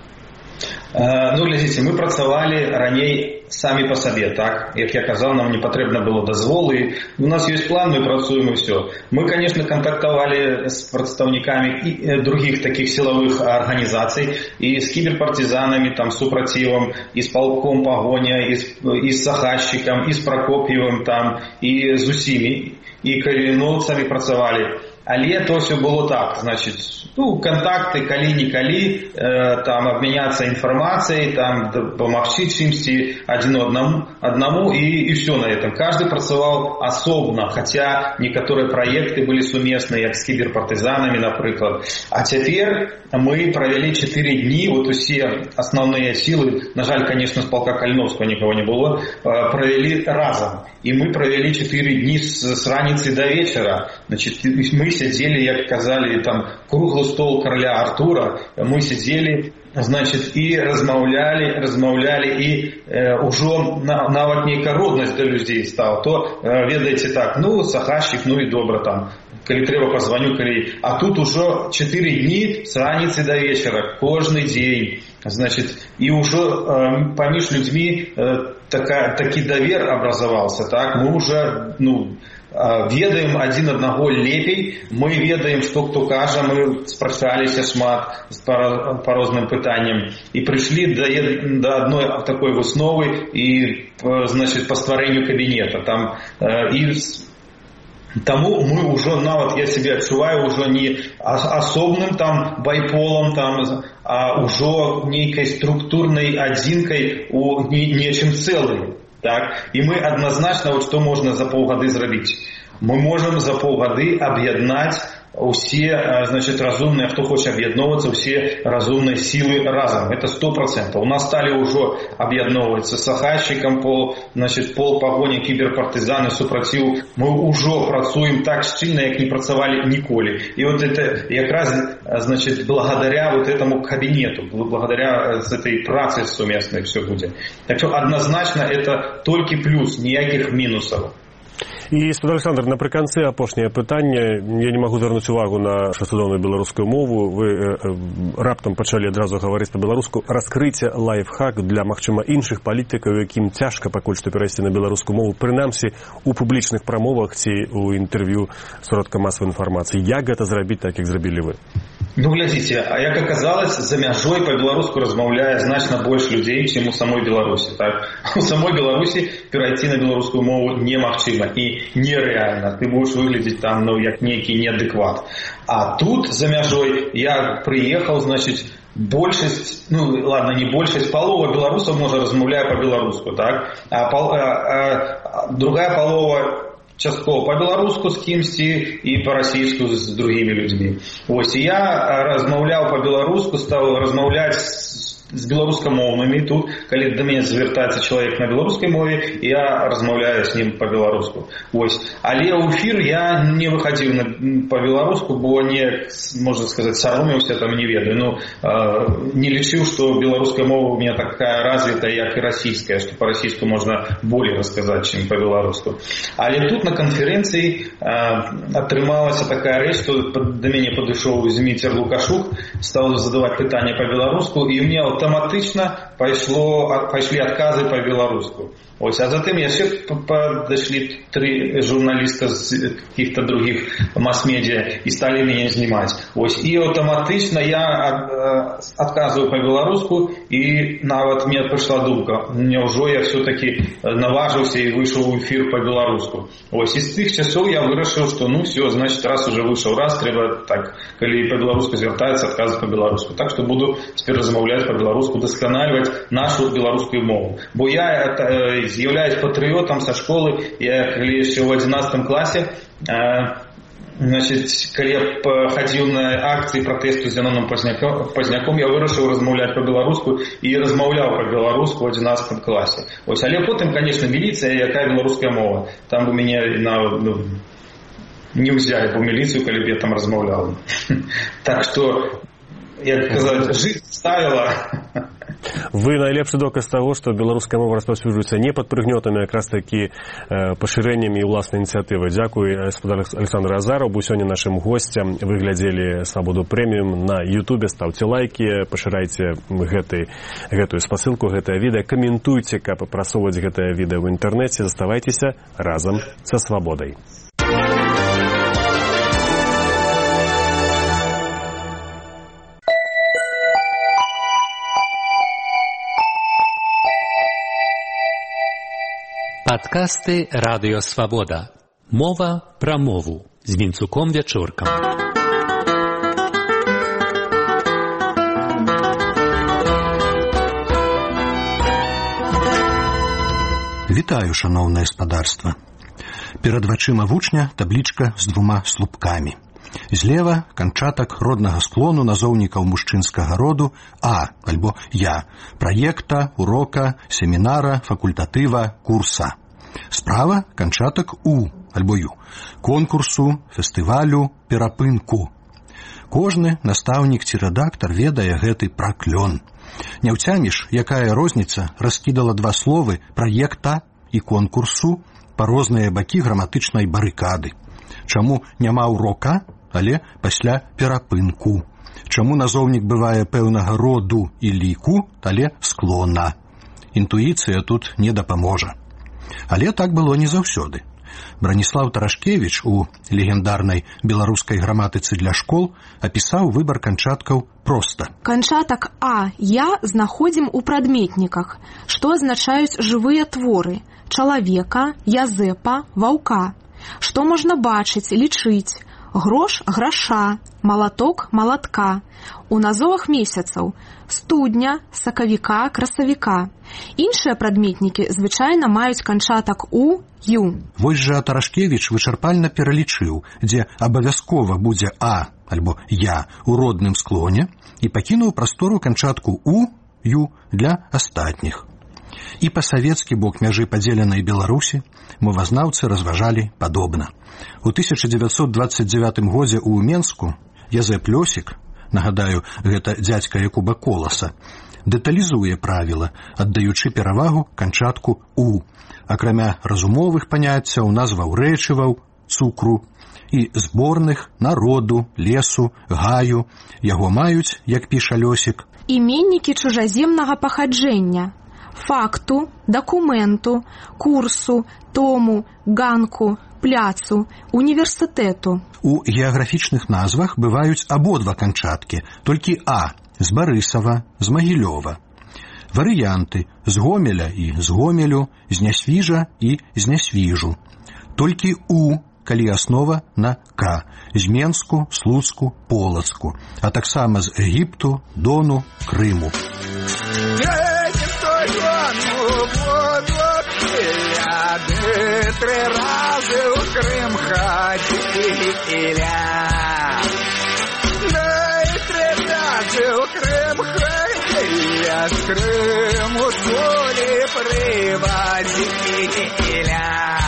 Глядзіце, мы працавалі раней самі па сабе, так? Як я казаў, нам не патрэбна было дазволы. У нас ёсць план, мы працуем і все. Мы, конечно, контактавалі з прадстаўнікамі других таких силовых организаций, и с киберпартизанами, там, с Супротивом, и с полком Погоня, и с Сахашчиком, и с Прокопьевым, там, и с усімі, и каліновцамі працавалі. Але то все было так, значит, контакты калі-нікалі, там, обменяться информацией, там, помагчы чымсьці один одному, и все на этом. Каждый працавал особно, хотя некоторые проекты были сумесные, как с киберпартизанами, например. А теперь мы провели 4 дни, вот все основные силы, на жаль, конечно, с полка Калиновского никого не было, провели разом. И мы провели 4 дни с раницы до вечера. Значит, мы сидели, як казали, там, круглый стол короля Артура, мы сидели, значит, и размаўлялі, и уже нават нейка роднасць до людей стала. То, ведаеце так, Сахашчик, и добра там, калі трэба позвоню, а тут уже 4 дни с раницы до вечера, каждый день, значит, и уже поміж людьми такі давер образовался, так, мы уже, ведаем один одного лепей, мы ведаем, что кто кажа, мы спрашаліся шмат по розным пытанням и пришли до одной такой высновы и, значит, по стварэнню кабинета. Там и Таму мы ўжо нават, я себе адчуваю, ўжо не асобным там байполам, там, а ўжо нейкай структурнай адзінкай у нечым цэлым. Так? І мы адназначна, вот, што можна за паўгады зрабіць. Мы можам за паўгады аб'яднаць усе, значит, разумные, кто хочет объединоваться, все разумные силы разом. Это 100%. У нас стали уже объединовываться сахайщикам, значит, полпогоні, кіберпартизаны, супротив. Мы уже працуем так сильно, как не працевали николи. И вот это как раз, значит, благодаря вот этому кабинету, благодаря этой праце совместной все будет. Так что однозначно это только плюс, никаких минусов. І, спадар Александр, напрыканцы апошняе пытанне. Я не магу звярнуць увагу на шастодаўную беларускую мову. Вы раптам пачалі адразу гаварыць па-беларуску. Раскрыйце лайфхак для, магчыма, іншых палітыкаў, якім цяжка пакуль што перайсці на беларускую мову, прынамсі у публічных прамовах ці ў інтэрв'ю сродка масавай інфармацыі. Як гэта зрабіць так, як зрабілі вы? Ну, глядзіце, а як аказалось, за мяжой па-беларуску размаўляе значна больш людзей, чым у самой Беларусі. Так? У самой Беларусі перайти на беларускую мову немагчыма і нереально. Ты будешь выглядеть там, ну, як нейкі неадекват. А тут за мяжой я приехал, значит, большасць, ну, ладно, не большасць, палова беларусаў можа размаўляе па-беларуску, так? А другая палова часткова по-беларуску з кімсьці і по-расійску з другімі людзьмі. Вось, і я размаўляў по-беларуску, стаў размаўляць з беларускамоўнымі. Тут, калі да мяне звяртаецца чалавек на беларускай мове, я размаўляю з ним по-беларуску. Вось. Але ў эфір я не выхадзіў по-беларуску, бо не, можна сказаць, саромеўся, там, не ведаю. Ну, не лічыў, што беларуская мова у меня такая развітая, як і расійская, што па-расійску можна болей расказаць, чым по-беларуску. Але тут на канферэнцыі атрымалася такая рэч, што да мяне падышоў Зміцер Лукашук, стаў задаваць пытанне по-беларуску, і мне аўтаматычна пайшлі адказы по-беларуску. Ось, а затым яшчэ падышлі 3 журналіста з каких-то других масс-медиа і сталі мяне знімаць. Ось, і аўтаматычна я адказваю по-беларуску, і нават мне прыйшла думка, няўжо я все-таки наважыўся і выйшаў у эфир по-беларуску. Ось, і з тых часоў я вырашыў, што ну все, значит, раз уже выйшаў раз, трэба так, калі по-беларуску звяртаецца, адказваць по-беларуску. Так што буду цяпер размаўляць по-беларуску, дасканальваць нашу беларускую мову. Бо я з'яўляюсь патрыётам са школы. Я калі яшчэ ў 11 класе, значит, калі я хадзіў на акцыі пратэсту з Зяноном Пазняком, я вырашыў размаўляць па-беларуску і размаўляў па-беларуску ў 11 класе. Ось, але потым, конечно, міліцыя, якая беларуская мова. Там бы мяне не ўзялі б у міліцыю, калі б я там размаўляў. Так што, як казаць, жыць ставіла. Вы найлепшы доказ таго, што беларуская мова распаўсюджваецца не пад прыгнётамі, а якраз такі пашырэннямі і ўласнай ініцыятывы. Дзякуй, спадар Александр Азараў, быў сёння нашым госцем. Вы глядзелі Свабоду прэміум на Ютубе, стаўце лайкі, пашырайце гэтую спасылку, гэтае відэа, каментуйце, каб прасоўваць гэтае відэа ў інтэрнэце. Заставайцеся разам са Свабодай. Падкасты «Радыё Свабода». Мова пра мову з Вінцуком Вячоркам. Вітаю, шаноўнае спадарства. Перад вачыма вучня таблічка з 2 слупкамі. Злева канчатак роднага склону назоўнікаў мужчынскага роду А, альбо Я, праекта, урока, семінара, факультатыва, курса. Справа канчатак У, альбо Ю, конкурсу, фестывалю, перапынку. Кожны настаўнік ці рэдактар ведае гэты праклён. Не ўцяміш, якая розніца раскідала 2 словы праекта і конкурсу па розныя бакі граматычнай барыкады. Чаму няма урока, але пасля перапынку? Чаму назоўнік бывае пэўнага роду і ліку, але склона? Інтуіцыя тут не дапаможа. Але так было не заўсёды. Браніслаў Тарашкевіч у легендарнай беларускай граматыцы для школ апісаў выбар канчаткаў проста. Канчатак А, Я знаходзім у прадметніках, што азначаюць жывыя творы – чалавека, язэпа, ваўка. Што можна бачыць, лічыць? Грош – граша, малаток – малатка. У назовах месяцаў – студня, сакавіка, красавіка. Іншыя прадметнікі звычайна маюць канчатак у, ю. Вось жа Тарашкевіч вычарпальна пералічыў, дзе абавязкова будзе а альбо я у родным склоне і пакінуў прастору канчатку у, ю для астатніх. І па-савецкі бок мяжы падзеленай Беларусі мовазнаўцы разважалі падобна. У 1929 годзе ў Менску Язэп Лёсік, нагадаю, гэта дзядзька Якуба Коласа, дэталізуе правіла, аддаючы перавагу канчатку у, акрамя разумовых паняццяў, назваў рэчываў, цукру і зборных, народу, лесу, гаю. Яго маюць, як піша Лёсік, іменнікі чужаземнага пахаджэння, факту, дакументу, курсу, тому, ганку, пляцу, універсітэту. У геаграфічных назвах бываюць абодва канчаткі, толькі а з Барысава, з Магілёва. Варыянты з Гомеля і з Гомелю, з Нясвіжа і з Нясвіжу. Толькі у, калі аснова на к, з Менску, Слуцку, Полацку, а таксама з Егіпту, Дону, Крыму. Три рази у Крим ходила. Да и три рази у Крим ходила. С Крыму соли привозила.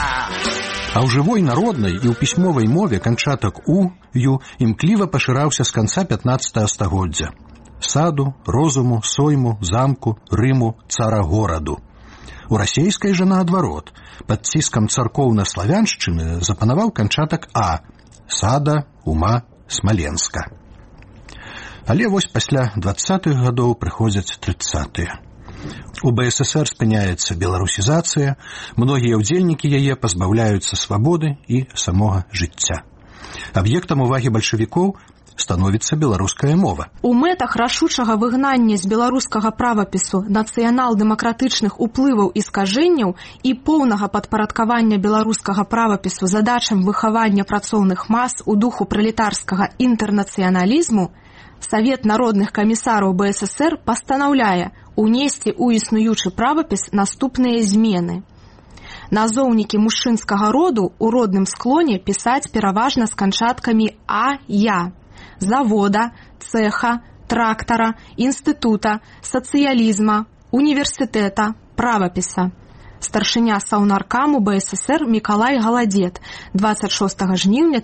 А ў жывой народнай і ў пісьмовай мове канчатак у, ю імкліва пашыраўся з канца 15 стагоддзя. Саду, розуму, сойму, замку, Рыму, цара-гораду. У расейскай жа наадварот, пад ціскам царкоўна-славяншчыны запанаваў канчатак а – сада, ума, Смаленска. Але вось пасля 20-х гадоў прыходзяць 30-е. У БССР спыняецца беларусізацыя, многія ўдзельнікі яе пазбаўляюцца свабоды і самога жыцця. Аб'ектам увагі бальшавікоў становіцца беларуская мова. У мэтах рашучага выгнання з беларускага правапісу нацыянал-дэмакратычных уплываў і скажэнняў і поўнага падпарадкавання беларускага правапісу задачам выхавання працоўных мас у духу пралетарскага інтэрнацыяналізму Савет народных камісараў БССР пастанаўляе унесці ў існуючы правапіс наступныя змены. Назоўнікі мужчынскага роду ў родным склоне пісаць пераважна з канчаткамі а, я, завода, цеха, трактара, інстытута, сацыялізма, універсітэта, правапіса. Старшыня Саўнаркаму БССР Мікалай Галадзет, 26 жніўня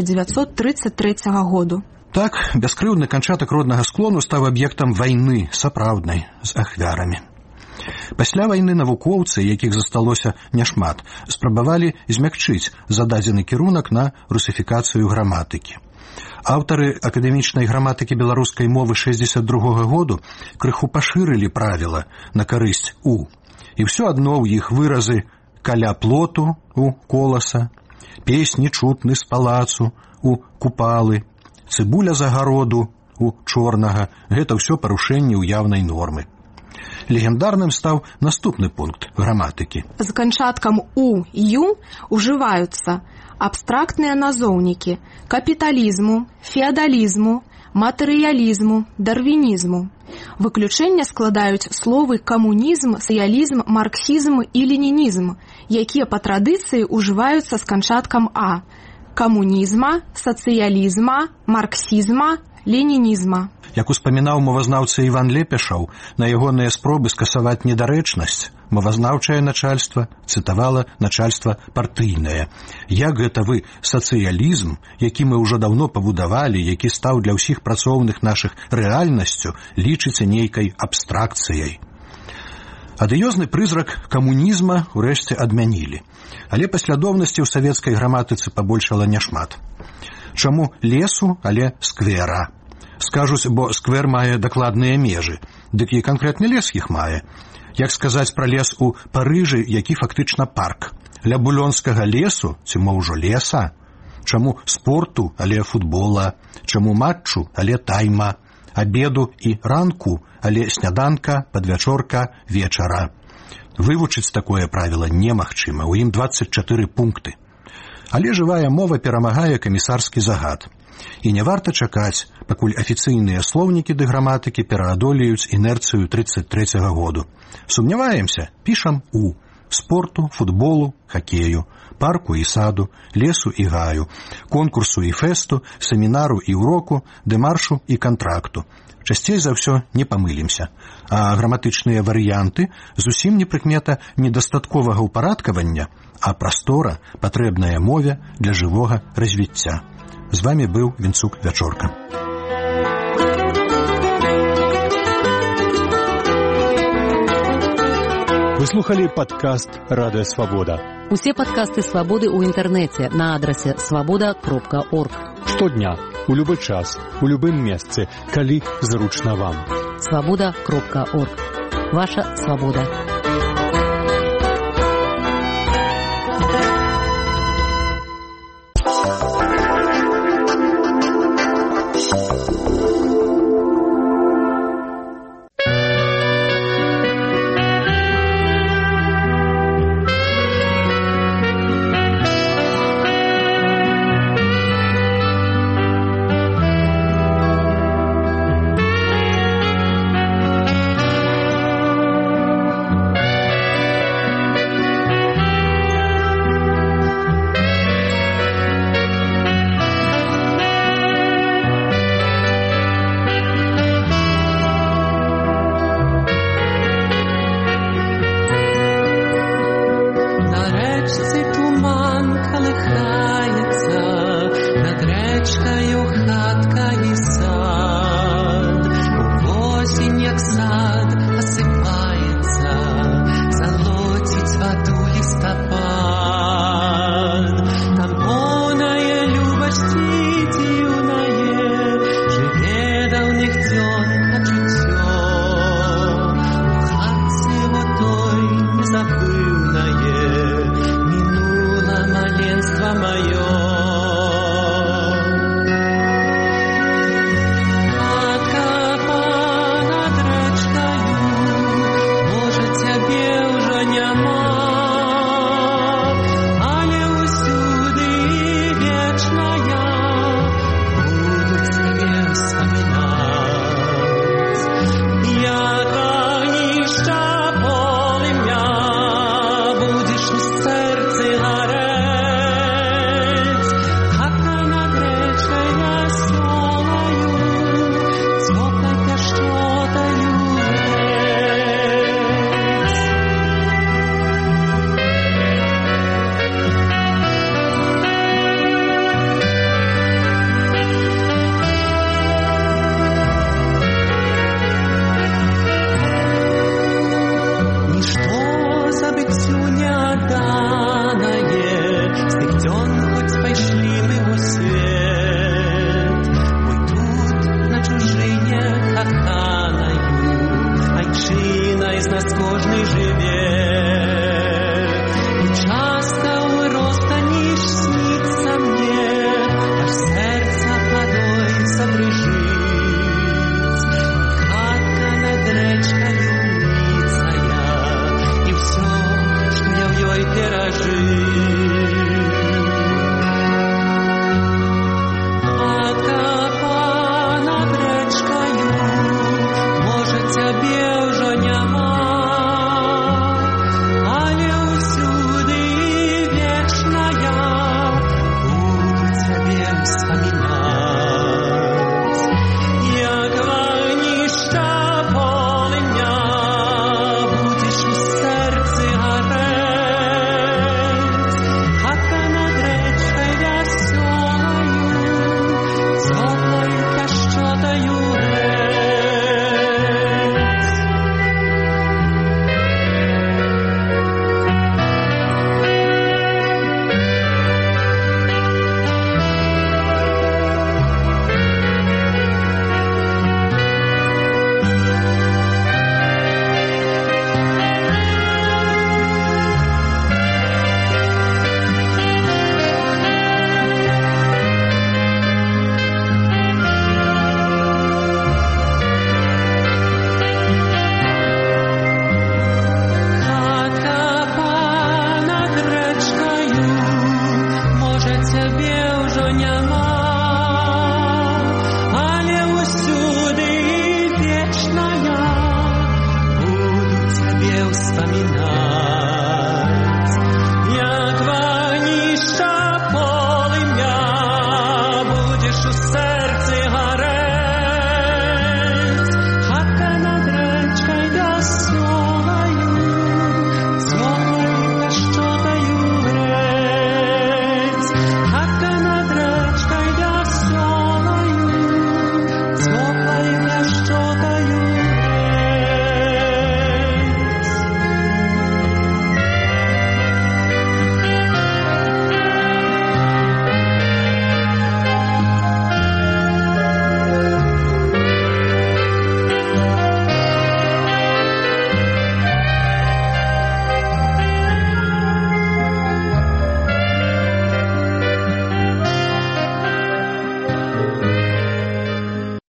1933 году. Так, бяскрыўдны канчатак роднага склону стаў аб'ектам вайны сапраўднай з ахвярамі. Пасля вайны навукоўцы, якіх засталося няшмат, спрабавалі змякчыць зададзены кірунак на русіфікацыю граматыкі. Аўтары акадэмічнай граматыкі беларускай мовы 62-го году крыху пашырылі правіла на карысць у, і ўсё адно ў іх выразы «каля плоту» у Коласа, «песні чутны з палацу» у Купалы, «цыбуля з агароду» у Чорнага – гэта ўсё парушэнні ўяўнай нормы. Легендарным стаў наступны пункт граматыкі. З канчаткам у, ю ужываюцца абстрактныя назоўнікі капіталізму, феадалізму, матэрыялізму, дарвінізму. Выключэнне складаюць словы камунізм, сацыялізм, марксізм і ленінізм, якія па традыцыі ўжываюцца з канчаткам а – камунізма, сацыялізма, марксізма, ленінізма. Як успамінаў мовазнаўца Іван Лепешаў, на ягоныя спробы скасаваць недарэчнасць, мовазнаўчае начальства цытавала начальства партыйнае. Як гэта вы сацыялізм, які мы ўжо даўно пабудавалі, які стаў для ўсіх працоўных нашых рэальнасцю, лічыце нейкай абстракцыяй. Адыёзны прызрак камунізма ўрэшце адмянілі. Але паслядоўнасці ў савецкай граматыцы пабольшала няшмат. Чаму лесу, але сквера? Скажуць, бо сквер мае дакладныя межы. Дык і канкрэтны лес іх мае. Як сказаць пра лес у Парыжы, які фактычна парк? Ля булёнскага лесу, ці мо ўжо леса? Чаму спорту, але футбола? Чаму матчу, але тайма? Абеду і ранку, але сняданка, падвячорка, вечара? Вывучыць такое правіла немагчыма, у ім 24 пункты. Але жывая мова перамагае камісарскі загад. І не варта чакаць, пакуль афіцыйныя слоўнікі ды граматыкі пераадолеюць інерцыю 33-го году. Сумняваемся? Пішам «у». Спорту, футболу, хакею, парку і саду, лесу і гаю, конкурсу і фесту, семінару і уроку, дэмаршу і кантракту. Часцей за ўсё не памылімся. А граматычныя варыянты зусім не прыкмета недастатковага ўпарадкавання, а прастора, патрэбная мове для жывога развіцця. З вами быў Вінцук Вячорка. Вы слухали падкаст «Радыё Свабода». Усе падкасты «Свабоды» ў інтэрнэце на адрасе свабода.орг. Штодня, у любы час, у любым месцы, калі зручна вам. Свабода.орг. Ваша свабода. Кожний живе.